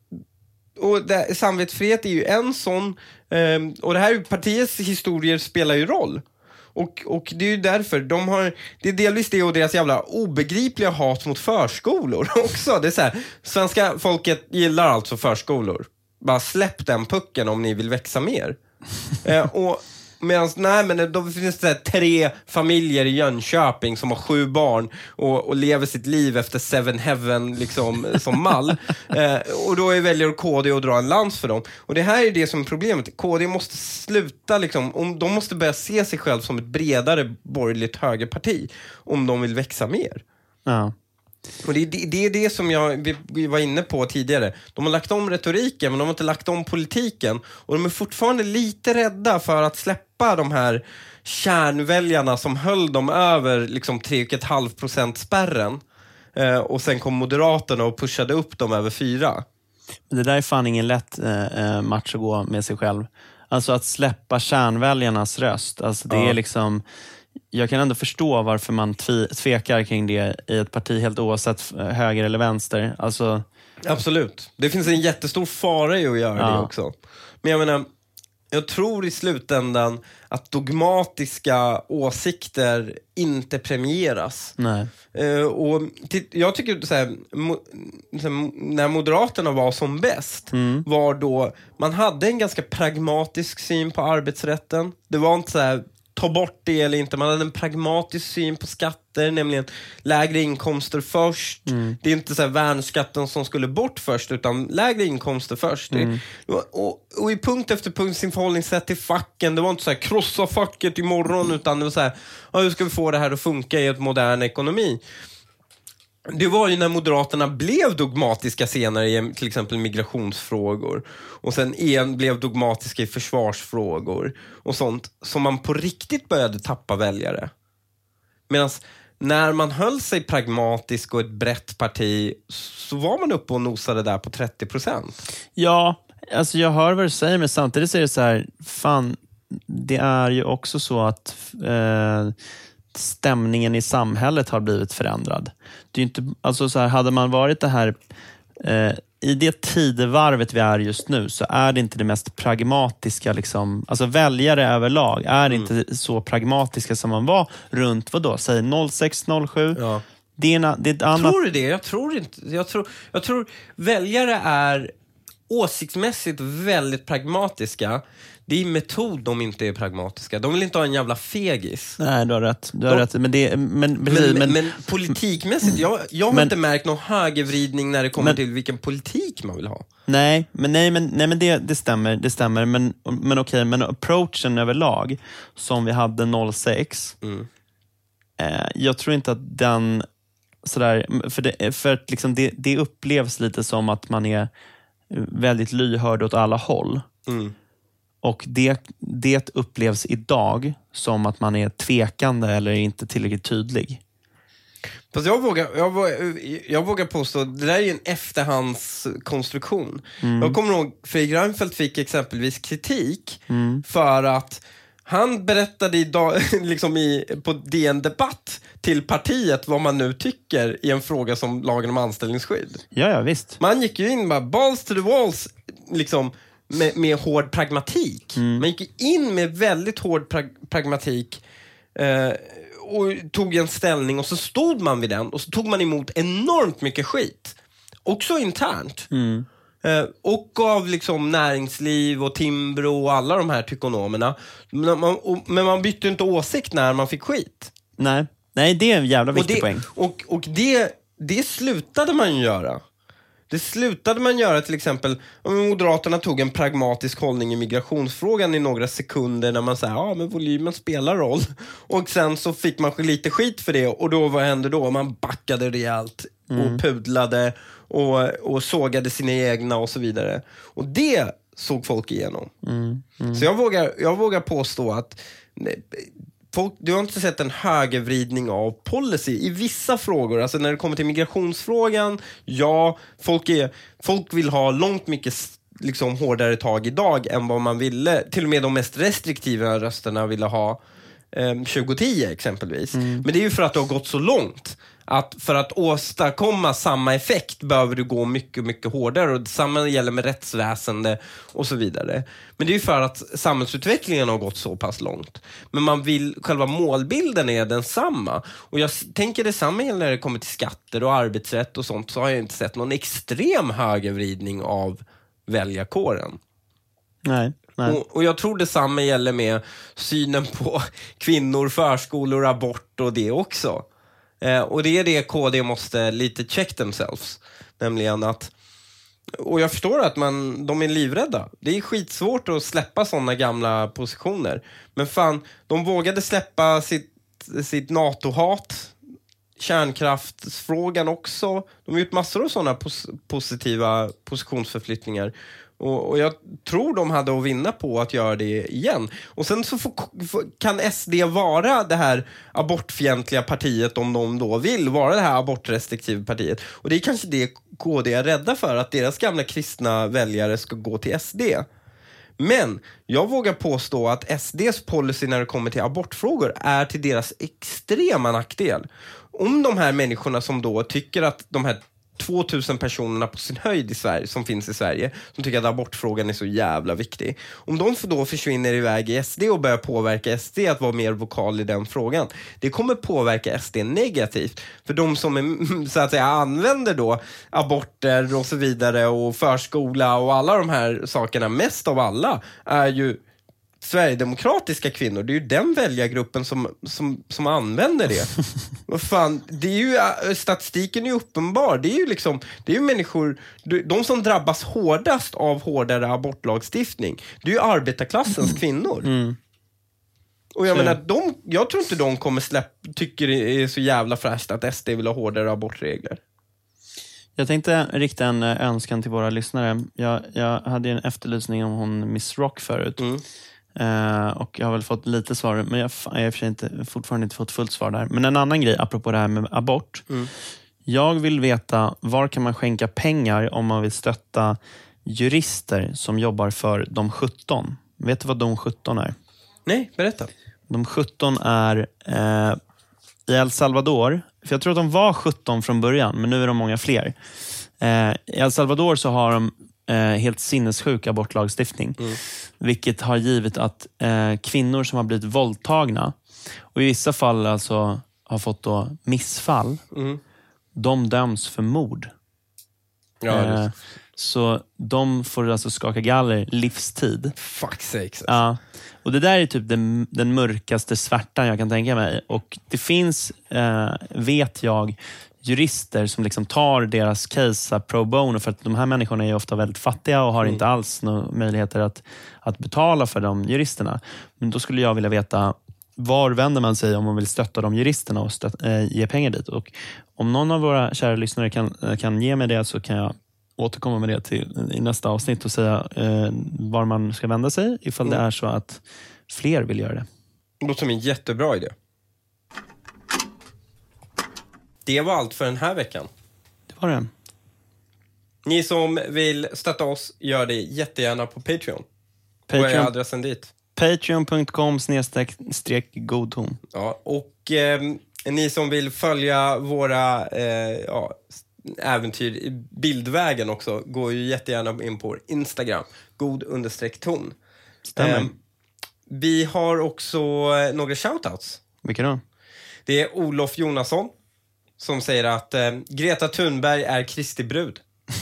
Speaker 1: och det, samvetsfrihet är ju en sån... Um, och det här partiets historier spelar ju roll. Och, och det är ju därför de har, det är delvis det och deras jävla obegripliga hat mot förskolor också. Det är så här, svenska folket gillar alltså förskolor. Bara släpp den pucken om ni vill växa mer. eh, och medans, nej men då finns det tre familjer i Jönköping som har sju barn och, och lever sitt liv efter Seven Heaven liksom, som mall. Eh, och då är väljer K D att dra en lans för dem. Och det här är det som är problemet. K D måste sluta, liksom, om, de måste börja se sig själv som ett bredare borgerligt högerparti om de vill växa mer.
Speaker 2: Ja.
Speaker 1: Och det, det, det är det som jag vi var inne på tidigare. De har lagt om retoriken men de har inte lagt om politiken. Och de är fortfarande lite rädda för att släppa de här kärnväljarna som höll dem över liksom tre komma fem procent spärren. Eh, och sen kom Moderaterna och pushade upp dem över fyra.
Speaker 2: Det där är fan ingen lätt eh, match att gå med sig själv. Alltså att släppa kärnväljarnas röst. Alltså det ja. är liksom... Jag kan ändå förstå varför man tvi- tvekar kring det i ett parti helt oavsett höger eller vänster. Alltså...
Speaker 1: Absolut. Det finns en jättestor fara i att göra ja. det också. Men jag menar, jag tror i slutändan att dogmatiska åsikter inte premieras.
Speaker 2: Nej.
Speaker 1: Uh, och t- jag tycker så här, mo- så här, när Moderaterna var som bäst mm. var då man hade en ganska pragmatisk syn på arbetsrätten. Det var inte så här ta bort det eller inte. Man hade en pragmatisk syn på skatter, nämligen lägre inkomster först. Mm. Det är inte så här värnskatten som skulle bort först, utan lägre inkomster först. Mm. Det, och, och, och i punkt efter punkt sin förhållningssätt till facken, det var inte så här krossa facket imorgon, utan det var så här, ja, hur ska vi få det här att funka i ett modern ekonomi? Det var ju när Moderaterna blev dogmatiska senare i till exempel migrationsfrågor och sen en blev dogmatiska i försvarsfrågor och sånt som man på riktigt började tappa väljare. Medan när man höll sig pragmatisk och ett brett parti så var man uppe och nosade där på trettio procent.
Speaker 2: Ja, alltså jag hör vad du säger, men samtidigt så är det så här, fan, det är ju också så att eh, stämningen i samhället har blivit förändrad. Det är inte, alltså så här, hade man varit det här eh, i det tidevarvet vi är just nu, så är det inte det mest pragmatiska liksom, alltså väljare överlag är mm. inte så pragmatiska som man var runt, vad då, säg noll sex noll sju.
Speaker 1: Ja.
Speaker 2: Det är, en, det är ett annat...
Speaker 1: Tror du det? Jag tror inte. Jag tror, jag tror väljare är åsiktsmässigt väldigt pragmatiska. Det är metod de inte är pragmatiska. De vill inte ha en jävla fegis.
Speaker 2: Nej, du har rätt. Du har
Speaker 1: de,
Speaker 2: rätt. Men, det, men, precis,
Speaker 1: men,
Speaker 2: men,
Speaker 1: men politikmässigt, jag, jag har
Speaker 2: men,
Speaker 1: inte märkt någon högervridning när det kommer men, till vilken politik man vill ha.
Speaker 2: Nej, men, nej, men, nej, men det, det stämmer. Det stämmer. Men, men okej, men approachen överlag som vi hade noll sex, mm. eh, jag tror inte att den sådär, för, det, för att liksom det, det upplevs lite som att man är väldigt lyhörd åt alla håll. Mm. Och det, det upplevs idag som att man är tvekande eller inte tillräckligt tydlig.
Speaker 1: Fast jag vågar, jag vågar, jag vågar påstå det där är ju en efterhandskonstruktion. Mm. Jag kommer ihåg Fredrik Reinfeldt fick exempelvis kritik mm. för att han berättade idag, liksom i, på D N Debatt till partiet vad man nu tycker i en fråga som lagen om anställningsskydd.
Speaker 2: Ja, ja, visst.
Speaker 1: Man gick ju in bara balls to the walls, liksom med, med hård pragmatik. Mm. Man gick in med väldigt hård prag- pragmatik eh, och tog en ställning och så stod man vid den och så tog man emot enormt mycket skit. Också internt.
Speaker 2: Mm.
Speaker 1: Eh, och av liksom näringsliv och Timbro och alla de här tykonomerna. Men man, och, men man bytte inte åsikt när man fick skit.
Speaker 2: Nej, Nej det är en jävla viktig
Speaker 1: och det,
Speaker 2: poäng.
Speaker 1: Och, och det, det slutade man ju göra. Det slutade man göra till exempel om Moderaterna tog en pragmatisk hållning i migrationsfrågan i några sekunder när man säger ja men volymen spelar roll. Och sen så fick man lite skit för det och då vad hände då? Man backade rejält mm. och pudlade och, och sågade sina egna och så vidare. Och det såg folk igenom. Mm. Mm. Så jag vågar, jag vågar påstå att nej, folk, du har inte sett en högervridning av policy i vissa frågor. Alltså när det kommer till migrationsfrågan, ja, folk, är, folk vill ha långt mycket liksom, hårdare tag idag än vad man ville. Till och med de mest restriktiva rösterna ville ha eh, tjugo tio exempelvis. Mm. Men det är ju för att det har gått så långt. Att för att åstadkomma samma effekt behöver du gå mycket, mycket hårdare. Och samma gäller med rättsväsende och så vidare. Men det är ju för att samhällsutvecklingen har gått så pass långt. Men man vill, själva målbilden är densamma. Och jag tänker detsamma gäller när det kommer till skatter och arbetsrätt och sånt. Så har jag inte sett någon extrem högervridning av väljarkåren.
Speaker 2: Nej. Nej.
Speaker 1: Och, och jag tror detsamma gäller med synen på kvinnor, förskolor, abort och det också. Eh, och det är det K D måste lite check themselves. Nämligen att, och jag förstår att man, de är livrädda. Det är skitsvårt att släppa sådana gamla positioner. Men fan, de vågade släppa sitt, sitt NATO-hat, kärnkraftsfrågan också. De har gjort massor av sådana pos- positiva positionsförflyttningar. Och, och jag tror de hade att vinna på att göra det igen. Och sen så får, kan S D vara det här abortfientliga partiet om de då vill vara det här abortrestriktiva partiet. Och det är kanske det K D är rädda för, att deras gamla kristna väljare ska gå till S D. Men jag vågar påstå att S D:s policy när det kommer till abortfrågor är till deras extrema nackdel. Om de här människorna som då tycker att de här tvåtusen personerna på sin höjd i Sverige, som finns i Sverige, som tycker att abortfrågan är så jävla viktig. Om de då försvinner iväg i S D och börjar påverka S D att vara mer vokal i den frågan, det kommer påverka S D negativt. För de som är, så att säga, använder då aborter och så vidare och förskola och alla de här sakerna, mest av alla, är ju sverigedemokratiska kvinnor. Det är ju den väljargruppen som, som, som använder det. Vad fan, det är ju, statistiken är ju uppenbar. Det är ju liksom, det är ju människor, de som drabbas hårdast av hårdare abortlagstiftning, det är ju arbetarklassens kvinnor. Mm. Och jag så. menar, de, jag tror inte de kommer släppa, tycker det är så jävla fräscht att S D vill ha hårdare abortregler.
Speaker 2: Jag tänkte rikta en önskan till våra lyssnare. Jag, jag hade en efterlysning om hon Miss Rock förut. Mm. Uh, och jag har väl fått lite svar, men jag har i och för sig inte, fortfarande inte fått fullt svar där. Men en annan grej apropå det här med abort. Mm. Jag vill veta, var kan man skänka pengar om man vill stötta jurister som jobbar för de sjutton? Vet du vad de sjutton är?
Speaker 1: Nej, berätta.
Speaker 2: De sjutton är uh, i El Salvador. För jag tror att de var sjutton från början, men nu är de många fler. Uh, I El Salvador så har de Eh, helt sinnessjuk abortlagstiftning. Mm. Vilket har givit att eh, kvinnor som har blivit våldtagna och i vissa fall alltså har fått då missfall, mm. de döms för mord.
Speaker 1: Ja,
Speaker 2: eh, så de får alltså skaka galler livstid.
Speaker 1: Fuck sakes.
Speaker 2: Ja. Och det där är typ den, den mörkaste svärtan jag kan tänka mig. Och det finns, eh, vet jag, jurister som liksom tar deras case pro bono, för att de här människorna är ofta väldigt fattiga och har mm. inte alls några möjligheter att, att betala för de juristerna. Men då skulle jag vilja veta, var vänder man sig om man vill stötta de juristerna och stöt, äh, ge pengar dit? Och om någon av våra kära lyssnare kan, kan ge mig det, så kan jag återkomma med det till, i nästa avsnitt och säga eh, var man ska vända sig ifall mm. det är så att fler vill göra det.
Speaker 1: Det låter som en jättebra idé. Det var allt för den här veckan.
Speaker 2: Det var det.
Speaker 1: Ni som vill stötta oss, gör det jättegärna på Patreon.
Speaker 2: Patreon.
Speaker 1: Vad är adressen dit?
Speaker 2: Patreon punkt com snedstreck godton.
Speaker 1: Ja, och eh, ni som vill följa våra eh, ja, äventyr i bildvägen också, gå ju jättegärna in på vår Instagram. God understreck ton.
Speaker 2: Stämmer.
Speaker 1: Eh, vi har också eh, några shoutouts.
Speaker 2: Vilka då?
Speaker 1: Det är Olof Jonasson som säger att eh, Greta Thunberg är Kristi brud.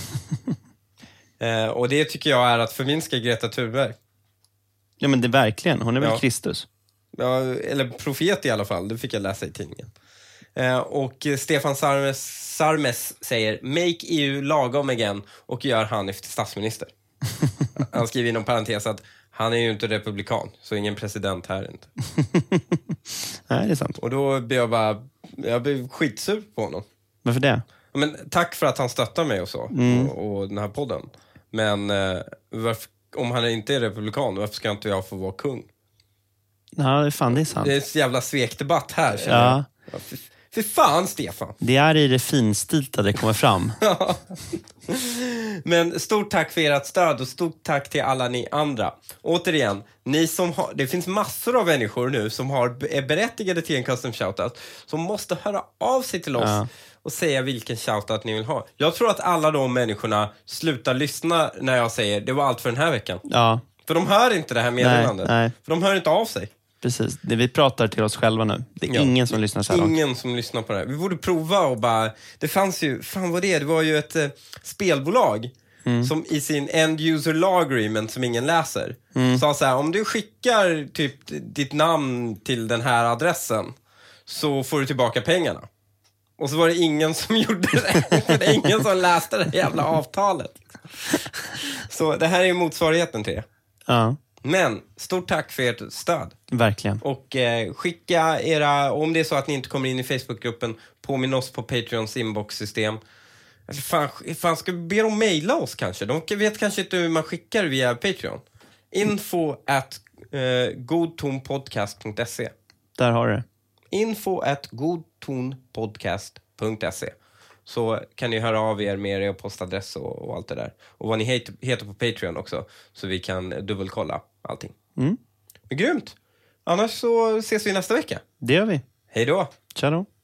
Speaker 1: eh, och det tycker jag är att förminska Greta Thunberg.
Speaker 2: Ja, men det är verkligen. Hon är väl
Speaker 1: Ja.
Speaker 2: Kristus?
Speaker 1: Ja, eller profet i alla fall. Det fick jag läsa i tidningen. Eh, och Stefan Sarmes, Sarmes säger make E U lagom igen och gör Hanif till statsminister. Han skriver inom parentes att han är ju inte republikan, så ingen president här inte.
Speaker 2: Nej, det är sant.
Speaker 1: Och då blir jag bara, jag blir skitsur på honom.
Speaker 2: Varför det?
Speaker 1: Men tack för att han stöttar mig och så,
Speaker 2: Mm.
Speaker 1: och, och den här podden. Men eh, varför, om han inte är republikan, varför ska inte jag få vara kung?
Speaker 2: Ja, fan, det är sant.
Speaker 1: Det är en så jävla svekdebatt här, känner
Speaker 2: Ja.
Speaker 1: jag. Ja, för, för fan, Stefan.
Speaker 2: Det är i det finstilta det kommer fram.
Speaker 1: Men stort tack för ert stöd och stort tack till alla ni andra. Återigen, ni som har, det finns massor av människor nu som har, är berättigade till en custom shoutout, som måste höra av sig till oss
Speaker 2: Ja.
Speaker 1: och säga vilken shoutout ni vill ha. Jag tror att alla de människorna slutar lyssna när jag säger det var allt för den här veckan.
Speaker 2: Ja,
Speaker 1: För de hör inte det här meddelandet.
Speaker 2: Nej, nej.
Speaker 1: För de hör inte av sig.
Speaker 2: precis. Det vi pratar till oss själva nu. Det är
Speaker 1: Ja.
Speaker 2: ingen som lyssnar så här långt.
Speaker 1: Ingen som lyssnar på det här. Vi borde prova och bara... Det fanns ju... Fan vad det är? Det var ju ett eh, spelbolag
Speaker 2: Mm.
Speaker 1: som i sin end user law agreement som ingen läser
Speaker 2: Mm.
Speaker 1: sa så här: om du skickar typ ditt namn till den här adressen så får du tillbaka pengarna. Och så var det ingen som gjorde det. För det är ingen som läste det jävla avtalet. Så det här är motsvarigheten till det.
Speaker 2: Ja,
Speaker 1: Men stort tack för ert stöd.
Speaker 2: verkligen.
Speaker 1: Och eh, skicka era, om det är så att ni inte kommer in i Facebookgruppen, påminn oss på Patreons inbox-system. Eller fan, fan, ska vi be dem mejla oss kanske? De vet kanske inte hur man skickar via Patreon. Info at eh, godtonpodcast punkt se.
Speaker 2: Där har du det.
Speaker 1: Info at godtonpodcast punkt se. Så kan ni höra av er med er postadress och, och allt det där. Och vad ni heter, heter på Patreon också, så vi kan dubbelkolla allting.
Speaker 2: Mm.
Speaker 1: Men grymt! Annars så ses vi nästa vecka.
Speaker 2: Det gör vi.
Speaker 1: Hej då!
Speaker 2: Ciao då.